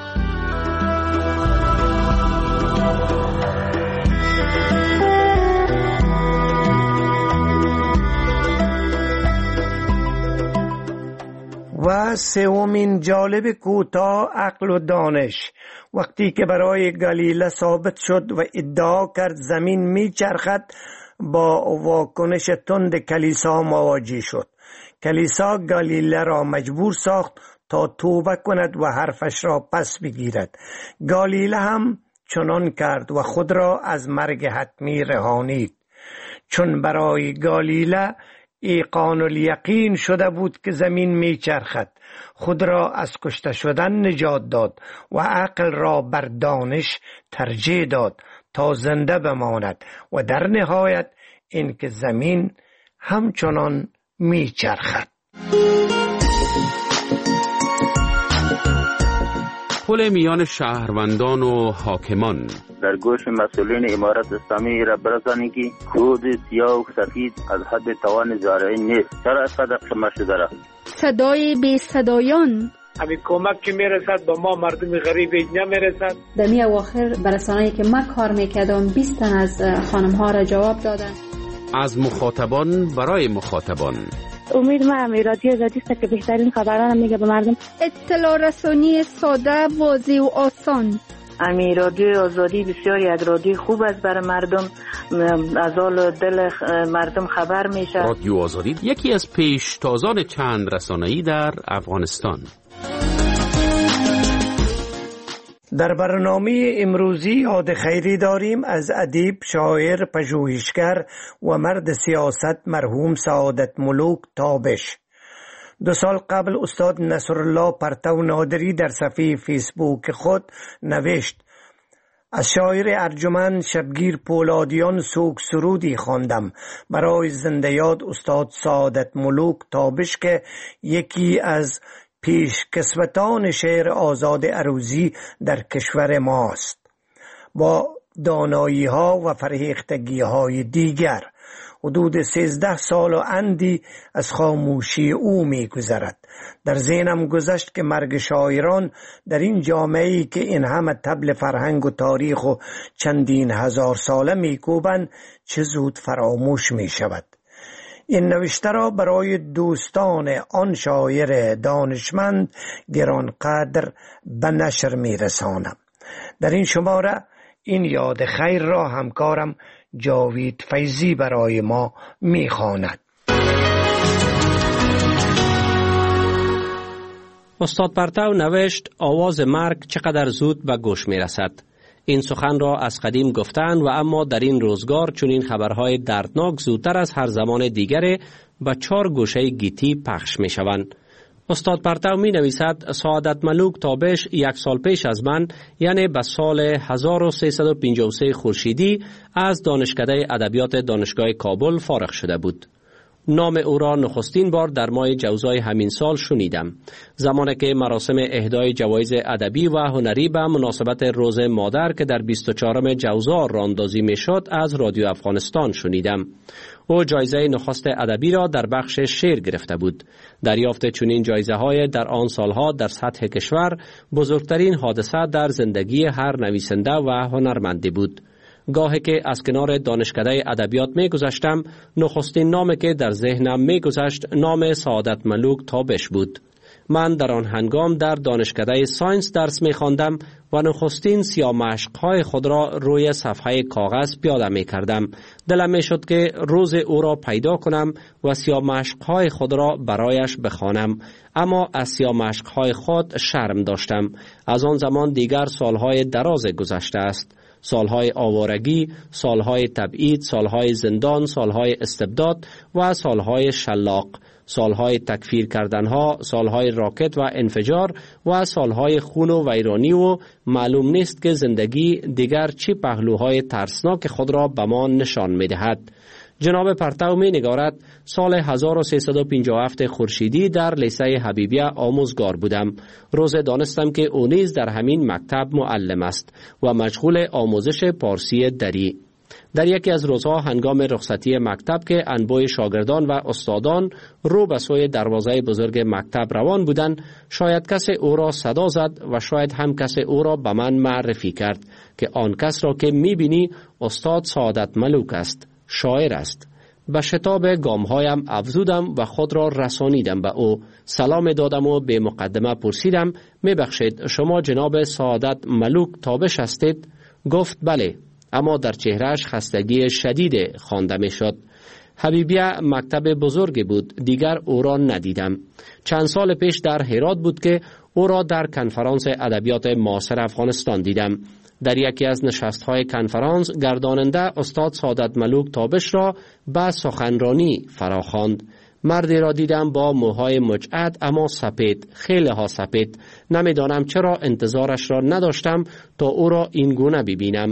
و سومین جالب کوتاه عقل و دانش. وقتی که برای گالیله ثابت شد و ادعا کرد زمین میچرخد، با واکنش تند کلیسا مواجه شد. کلیسا گالیله را مجبور ساخت تا توبه کند و حرفش را پس بگیرد. گالیله هم چنان کرد و خود را از مرگ حتمی رهانید، چون برای گالیله ایقان الیقین شده بود که زمین میچرخد. خود را از کشته شدن نجات داد و عقل را بر دانش ترجیح داد تا زنده بماند و در نهایت اینکه زمین همچنان میچرخد. پل میان شهروندان و حاکمان. در گوش مسئولین امارت اسلامی را برسانی که کود سیاه و سفید از حد توان زارعین نیست. چرا از قدر قمه شده را؟ صدای بی صدایان. همین کمک که میرسد با ما مردم غریب نمیرسد. در می اواخر برسانه‌ای که من کار میکردم بیست تن از خانم ها را جواب دادن. از مخاطبان برای مخاطبان. امید ما هم رادیو آزادی است که بهترین خبران میگه به مردم. اطلاع رسانی ساده، واضح و آسان. امی رادیو آزادی بسیاری از رادیو خوب است برای مردم، از حال دل مردم خبر میشه. رادیو آزادی یکی از پیشتازان چند رسانه‌ای در افغانستان. در برنامه امروزی یاد خیری داریم از ادیب، شاعر، پژوهشگر و مرد سیاست مرحوم سعادت ملوک تابش. دو سال قبل استاد نصرالله پرتو نادری در صفحه فیسبوک خود نوشت: از شاعر ارجمند شبگیر پولادیان سوگ سرودی خواندم برای زنده یاد استاد سعادت ملوک تابش که یکی از پیشکسوتان شعر آزاد عروضی در کشور ماست. با دانایی ها و فرهیختگی های دیگر حدود سیزده سال و اندی از خاموشی او می گذرد. در ذهنم گذشت که مرگ شاعران در این جامعه‌ای که این همه طبل فرهنگ و تاریخ و چندین هزار ساله می کوبند چه زود فراموش می شود. این نوشته را برای دوستان آن شاعر دانشمند گرانقدر به نشر می رسانم. در این شماره این یاد خیر را همکارم جاوید فیضی برای ما می خواند. استاد پرتو نوشت: آواز مرگ چقدر زود به گوش می رسد. این سخن را از قدیم گفتند و اما در این روزگار چون این خبرهای دردناک زودتر از هر زمان دیگری به چهار گوشه گیتی پخش می شوند. استاد پرتو می نویسد: سعادت ملوک تابش یک سال پیش از من، یعنی به سال هزار و سیصد و پنجاه و سه خورشیدی، از دانشکده ادبیات دانشگاه کابل فارغ شده بود. نام او را نخستین بار در ماه جوزای همین سال شنیدم، زمانی که مراسم اهدای جوایز ادبی و هنری به مناسبت روز مادر که در بیست و چهارم جوزا راندازی می شد از رادیو افغانستان شنیدم. او جایزه نخست ادبی را در بخش شعر گرفته بود. دریافت چنین جایزه های در آن سالها در سطح کشور بزرگترین حادثه در زندگی هر نویسنده و هنرمندی بود. گاهی که از کنار دانشکده ادبیات می گذشتم، نخستین نامی که در ذهنم می گذشت نام سعادت ملوک تابش بود. من در آن هنگام در دانشکده ساینس درس می خواندم و نخستین سیامشق‌های خود را روی صفحه کاغذ پیاده می کردم. دلم می شد که روز او را پیدا کنم و سیامشق‌های خود را برایش بخوانم، اما از سیامشق‌های خود شرم داشتم. از آن زمان دیگر سالهای دراز گذشته است. سالهای آوارگی، سالهای تبعید، سالهای زندان، سالهای استبداد و سالهای شلاق، سالهای تکفیر کردنها، سالهای راکت و انفجار و سالهای خون و ویرانی، و معلوم نیست که زندگی دیگر چه پهلوهای ترسناک خود را به ما نشان می دهد. جناب پرتو می نگارد: سال هزار و سیصد و پنجاه و هفت خورشیدی در لیسه حبیبیه آموزگار بودم. روز دانستم که او نیز در همین مکتب معلم است و مشغول آموزش پارسی دری. در یکی از روزها هنگام رخصتی مکتب که انبوه شاگردان و استادان رو به سوی دروازه بزرگ مکتب روان بودند، شاید کس او را صدا زد و شاید هم کس او را به من معرفی کرد که آن کس را که می بینی استاد سعادت ملوک است، شاعر است. به شتاب گامهایم افزودم و خود را رسانیدم به او. سلام دادم و به مقدمه پرسیدم: می بخشید شما جناب سعادت ملوک تابش هستید؟ گفت بله، اما در چهرهش خستگی شدید خوانده می شد. حبیبیه مکتب بزرگی بود، دیگر او را ندیدم. چند سال پیش در هرات بود که او را در کنفرانس ادبیات معاصر افغانستان دیدم. در یکی از نشست‌های کنفرانس گرداننده استاد سعادت ملوک تابش را به سخنرانی فراخواند. مردی را دیدم با موهای مجعد اما سپید، خیلی ها سپید. نمیدانم چرا انتظارش را نداشتم تا او را این گونه ببینم.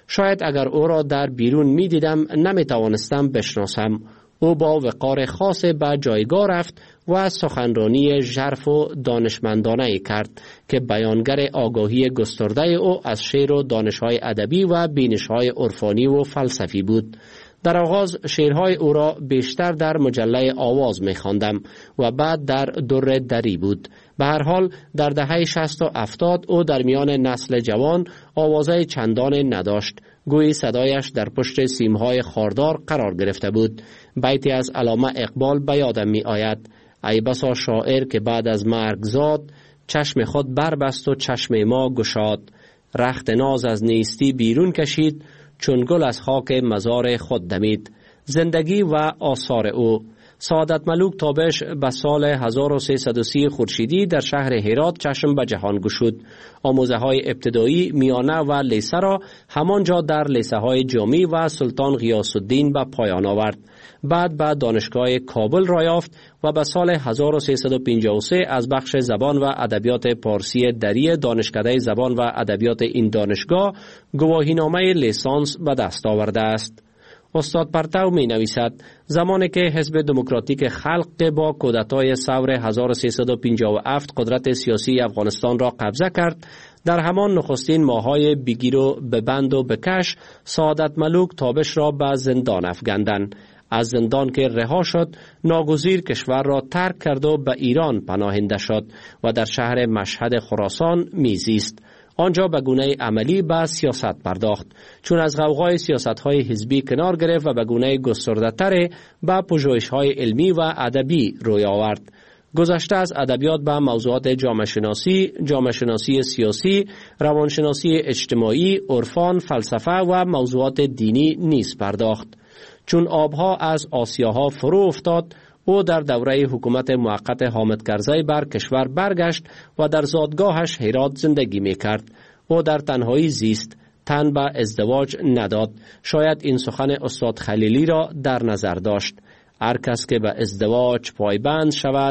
شاید اگر او را در بیرون می دیدم نمی توانستم بشناسم. او با وقار خاص به جایگاه رفت و سخنرانی ژرف و دانشمندانه کرد که بیانگر آگاهی گسترده او از شعر و دانش‌های ادبی و بینش‌های عرفانی و فلسفی بود. در آغاز شعرهای او را بیشتر در مجله آواز می خواندم و بعد در در دری بود. به هر حال در دهه شصت و هفتاد او در میان نسل جوان آوازه چندان نداشت. گویی صدایش در پشت سیمهای خاردار قرار گرفته بود. بیتی از علامه اقبال به یادم می آید: ای بسا شاعر که بعد از مرگ زاد، چشم خود بربست و چشم ما گشاد. رخت ناز از نیستی بیرون کشید، چون گل از خاک مزار خود دمید. زندگی و آثار او. سعادت ملوک تابش به سال هزار و سیصد و سی خورشیدی در شهر هرات چشم به جهان گشود. آموزه های ابتدایی، میانه و لیسه را همانجا در لیسه های جامی و سلطان غیاث الدین به پایان آورد. بعد به دانشگاه کابل را یافت و به سال هزار و سیصد و پنجاه و سه از بخش زبان و ادبیات پارسی دری دانشکده زبان و ادبیات این دانشگاه گواهینامه لیسانس به دست آورده است. استاد پرتو می نویسد: زمانی که حزب دموکراتیک خلق با کودتای ثور هزار و سیصد و پنجاه و هفت قدرت سیاسی افغانستان را قبضه کرد، در همان نخستین ماهای بگیر و ببند و بکش سعادت ملوک تابش را به زندان افکندند. از زندان که رها شد، ناگزیر کشور را ترک کرد و به ایران پناهنده شد و در شهر مشهد خراسان میزیست. آنجا به گونه عملی به سیاست پرداخت، چون از غوغای سیاست‌های حزبی کنار گرفت و به گونه گسترده‌تر به پژوهش‌های علمی و ادبی روی آورد. گذشته از ادبیات به موضوعات جامعه شناسی، جامعه شناسی سیاسی، روانشناسی اجتماعی، عرفان، فلسفه و موضوعات دینی نیز پرداخت. چون آبها از آسیاها فرو افتاد، او در دوره حکومت موقت حامد کرزی بر کشور برگشت و در زادگاهش هرات زندگی می کرد. او در تنهایی زیست، تن به ازدواج نداد. شاید این سخن استاد خلیلی را در نظر داشت: هر کس که به ازدواج پایبند شود،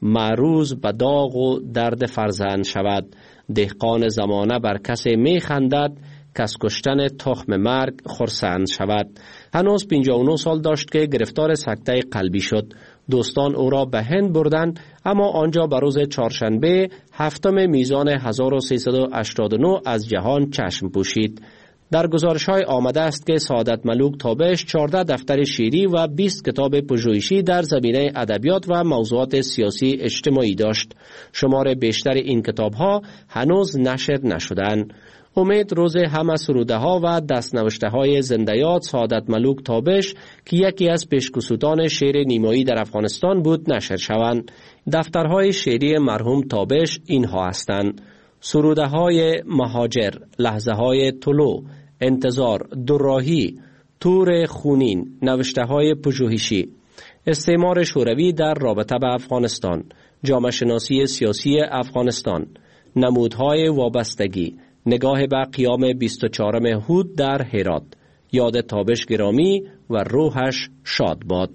معروض به داغ و درد فرزند شود. دهقان زمانه بر کسی می خندد، کس کشتن تخم مرگ خرسند شود. هنوز پنجاه و نه سال داشت که گرفتار سکته قلبی شد. دوستان او را به هند بردند، اما آنجا به روز چهارشنبه هفتم میزان هزار و سیصد و هشتاد و نه از جهان چشم پوشید. در گزارش‌های آمده است که سعادت ملوک تابش چهارده دفتر شعری و بیست کتاب پژوهشی در زمینه ادبیات و موضوعات سیاسی اجتماعی داشت. شمار بیشتر این کتاب‌ها هنوز نشر نشدند. امید روز همه سروده ها و دستنوشته های زنده یاد سعادت ملوک تابش که یکی از پیشکسوتان شعر نیمایی در افغانستان بود نشر شوند. دفترهای شعری مرحوم تابش اینها هستند: سروده های مهاجر، لحظه های طلوع، انتظار، دوراهی، تور خونین، نوشته های پژوهشی، استعمار شوروی در رابطه به افغانستان، جامعه شناسی سیاسی افغانستان، نمودهای وابستگی، نگاه به قیام بیست و چهارم هود در هرات. یاد تابش گرامی و روحش شاد باد.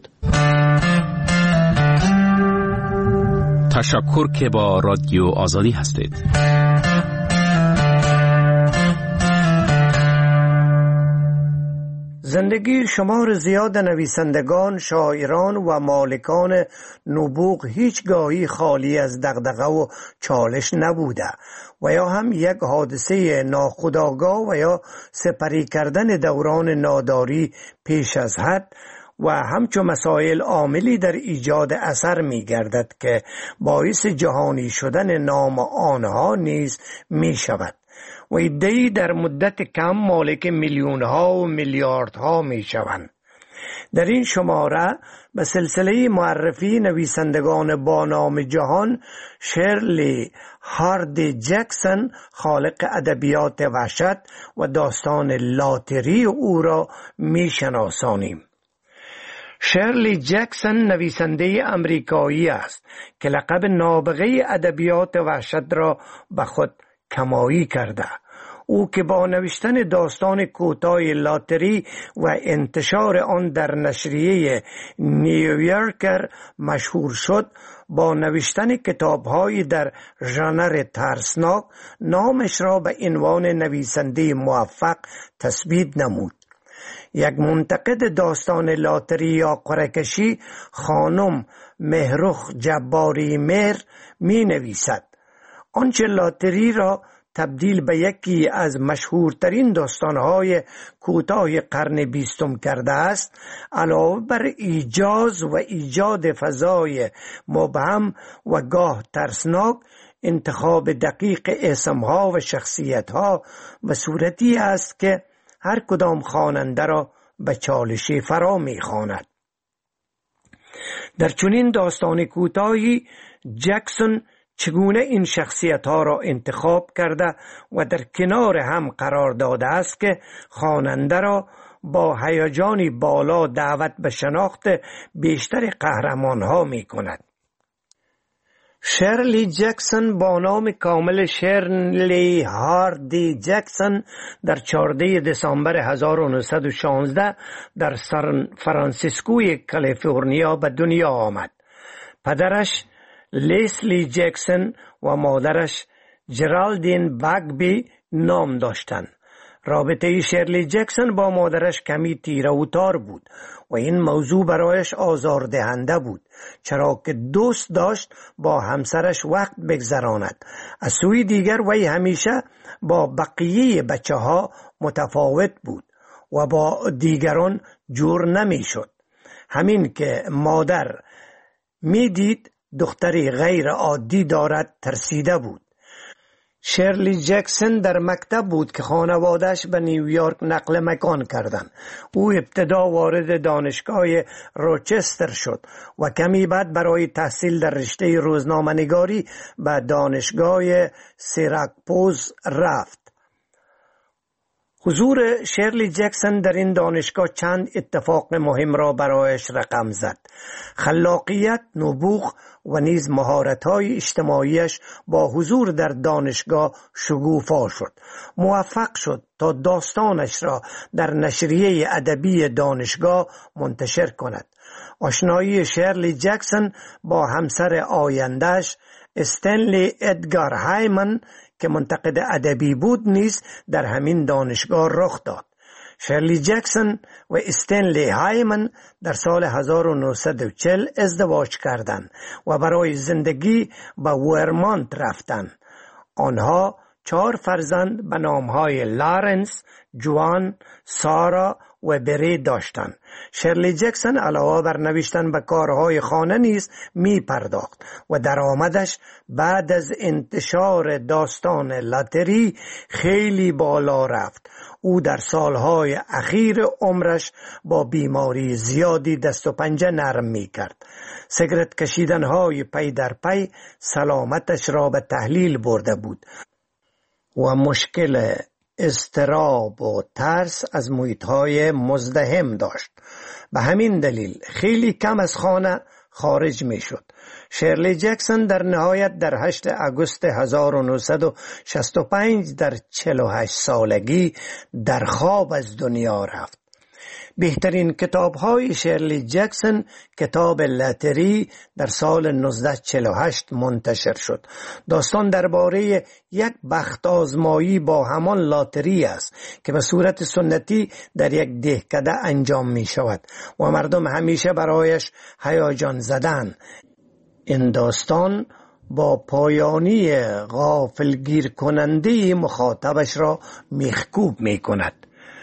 تشکر که با رادیو آزادی هستید. زندگی شمار زیاد نویسندگان، شاعران و مالکان نبوغ هیچگاهی خالی از دغدغه و چالش نبوده و یا هم یک حادثه ناخودآگاه و یا سپری کردن دوران ناداری پیش از حد و همچون مسائل عاملی در ایجاد اثر می گردد که باعث جهانی شدن نام آنها نیز می شود و عده‌ای در مدت کم مالک میلیون‌ها و میلیاردها می شوند. در این شماره به سلسله معرفی نویسندگان با نام جهان شرلی هارد جکسون، خالق ادبیات وحشت و داستان لاتری او را می شناسانیم. شرلی جکسون نویسنده امریکایی است که لقب نابغه ادبیات وحشت را به خود کمایی کرده. او که با نوشتن داستان کوتاه لاتری و انتشار آن در نشریه نیویورکر مشهور شد، با نوشتن کتاب‌هایی در ژانر ترسناک نامش را به عنوان نویسنده موفق تثبیت نمود. یک منتقد داستان لاتری یا قرعه‌کشی، خانم مهرخ جباری مهر می نویسد: آنچه لاتری را تبدیل به یکی از مشهورترین داستانهای کوتاه قرن بیستم کرده است، علاوه بر ایجاز و ایجاد فضای مبهم و گاه ترسناک، انتخاب دقیق اسمها و شخصیتها به صورتی است که هر کدام خواننده را به چالشی فرا می‌خواند. در چنین داستان کوتاهی جکسون چگونه این شخصیت‌ها را انتخاب کرده و در کنار هم قرار داده است که خواننده را با هیجانی بالا دعوت به شناخت بیشتر قهرمان‌ها می‌کند. شرلی جکسون با نام کامل شرلی هاردی جکسون در چهاردهم دسامبر هزار و نهصد و شانزده در سان فرانسیسکوی کالیفرنیا به دنیا آمد. پدرش لیسلی جکسون و مادرش جرالدین باگبی نام داشتند. رابطه شرلی جکسون با مادرش کمی تیره و تار بود و این موضوع برایش آزاردهنده بود، چرا که دوست داشت با همسرش وقت بگذراند. از سوی دیگر وی همیشه با بقیه بچه ها متفاوت بود و با دیگران جور نمی شد. همین که مادر می دید دختری غیر عادی دارد ترسیده بود. شرلی جکسون در مکتب بود که خانواده‌اش به نیویورک نقل مکان کردند. او ابتدا وارد دانشگاه روچستر شد و کمی بعد برای تحصیل در رشته روزنامه‌نگاری به دانشگاه سیراکوز رفت. حضور شرلی جکسون در این دانشگاه چند اتفاق مهم را برایش رقم زد. خلاقیت، نبوغ و نیز مهارت‌های اجتماعیش با حضور در دانشگاه شگوفا شد. موفق شد تا داستانش را در نشریه ادبی دانشگاه منتشر کند. آشنایی شرلی جکسون با همسر آینده‌اش استنلی ادگار هایمن که منتقد ادبی بود نیز در همین دانشگاه رخ داد. شرلی جکسون و استنلی هایمن در سال هزار و نهصد و چهل ازدواج کردند و برای زندگی به ورمانت رفتند. آنها چهار فرزند به نامهای لارنس، جوان، سارا و بری داشتند. شرلی جکسون علاوه بر نوشتن به کارهای خانه نیز می پرداخت و درآمدش بعد از انتشار داستان لاتری خیلی بالا رفت. او در سالهای اخیر عمرش با بیماری زیادی دست و پنجه نرم می کرد. سیگرت کشیدنهای پی در پی سلامتش را به تحلیل برده بود و مشکل اضطراب و ترس از محیط‌های مزدحم داشت. به همین دلیل خیلی کم از خانه خارج می شد. شرلی جکسون در نهایت در هشتم آگوست هزار و نهصد و شصت و پنج در چهل و هشت سالگی در خواب از دنیا رفت. بهترین کتاب‌های شرلی جکسون کتاب لاتری در سال نوزده چهل و هشت منتشر شد. داستان درباره یک بخت آزمایی با همان لاتری است که به صورت سنتی در یک دهکده انجام می شود و مردم همیشه برایش هیجان زدند. این داستان با پایانی غافلگیر کننده مخاطبش را میخکوب می کند.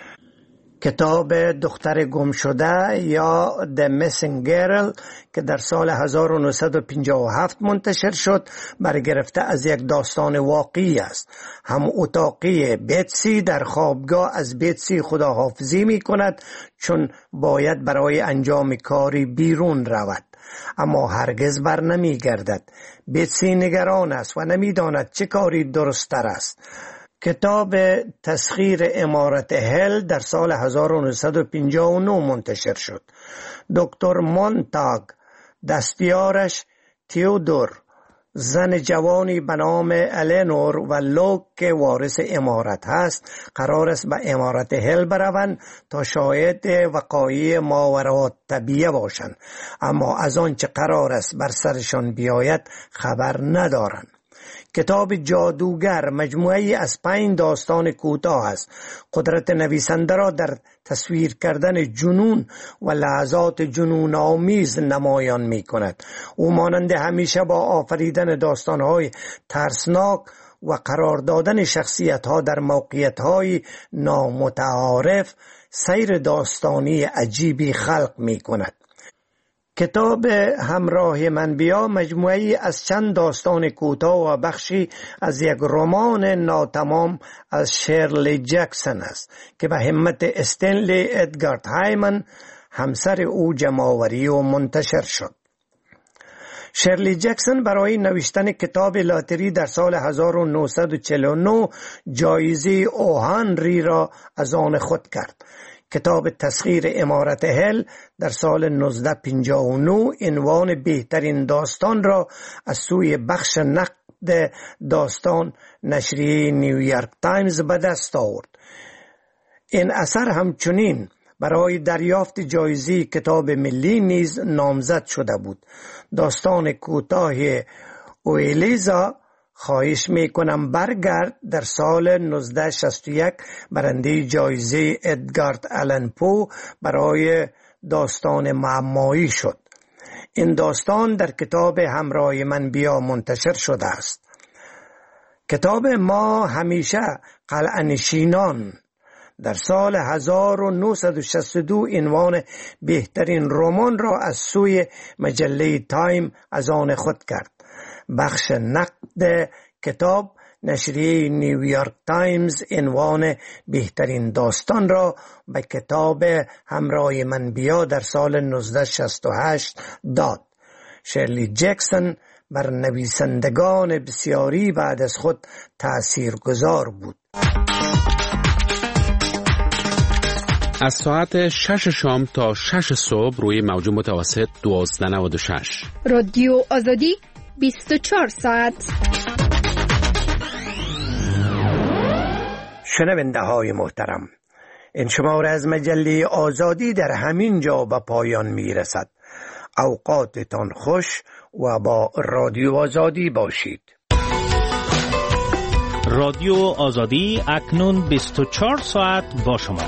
کتاب دختر گم شده یا The Missing Girl که در سال هزار و نهصد و پنجاه و هفت منتشر شد برگرفته از یک داستان واقعی است. هم اتاقی بیتسی در خوابگاه از بیتسی خداحافظی می کند چون باید برای انجام کاری بیرون رود، اما هرگز بر نمی گردد. بیتسی نگران است و نمی داند چه کاری درست تر است. کتاب تسخیر امارت هل در سال هزار و نهصد و پنجاه و نه منتشر شد. دکتر مونتاگ دستیارش تیودور زن جوانی به نام الینور و لوک که وارث امارت هست قرار است به امارت هل بروند تا شاهد وقایع ماوراء طبیعه باشند، اما از آنچه قرار است بر سرشان بیاید خبر ندارند. کتاب جادوگر مجموعی از پنج داستان کوتاه است. قدرت نویسنده را در تصویر کردن جنون و لحظات جنون آمیز نمایان می کند. او مانند همیشه با آفریدن داستانهای ترسناک و قرار دادن شخصیتها در موقعیتهای نامتعارف سیر داستانی عجیبی خلق می کند. کتاب همراه من بیا مجموعی از چند داستان کوتاه و بخشی از یک رمان ناتمام از شرلی جکسون است که به همت استنلی ادگارد هایمن همسر او جمع‌آوری و منتشر شد. شرلی جکسون برای نوشتن کتاب لاتری در سال هزار و نهصد و چهل و نه جایزه او هنری را از آن خود کرد. کتاب تسخیر امارت هل در سال نوزده پنجاه و نه عنوان بهترین داستان را از سوی بخش نقد داستان نشریه نیویورک تایمز به دست آورد. این اثر همچنین برای دریافت جایزه کتاب ملی نیز نامزد شده بود. داستان کوتاه اویلیزا خواهش میکنم برگرد در سال نوزده شصت و یک برنده جایزه ادگارد آلن پو برای داستان معمایی شد. این داستان در کتاب همراه من بیا منتشر شده است. کتاب ما همیشه قلعه‌نشینان در سال هزار و نهصد و شصت و دو عنوان بهترین رمان را از سوی مجله تایم از آن خود کرد. بخش نقد کتاب نشریه نیویورک تایمز عنوان بهترین داستان را به کتاب همراه من بیا در سال نوزده شصت و هشت داد. شرلی جکسون بر نویسندگان بسیاری بعد از خود تأثیر گذار بود. از ساعت شش شام تا شش صبح روی موج متوسط دوازده نود و شش رادیو آزادی بیست و چهار ساعت. شنونده های محترم، این شماره از مجله آزادی در همین جا به پایان می رسد. اوقاتتان خوش و با رادیو آزادی باشید. رادیو آزادی اکنون بیست و چهار ساعت با شما.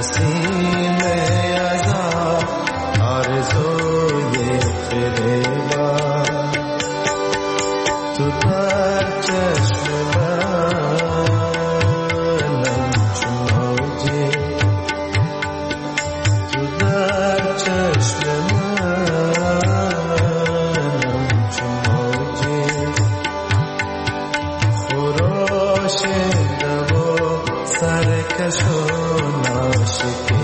نسیم ازا آرزوی فریبا تو در چشم منم چون موجی تو در چشم منم چون موجی خوراشنده و سرکش و ناشکی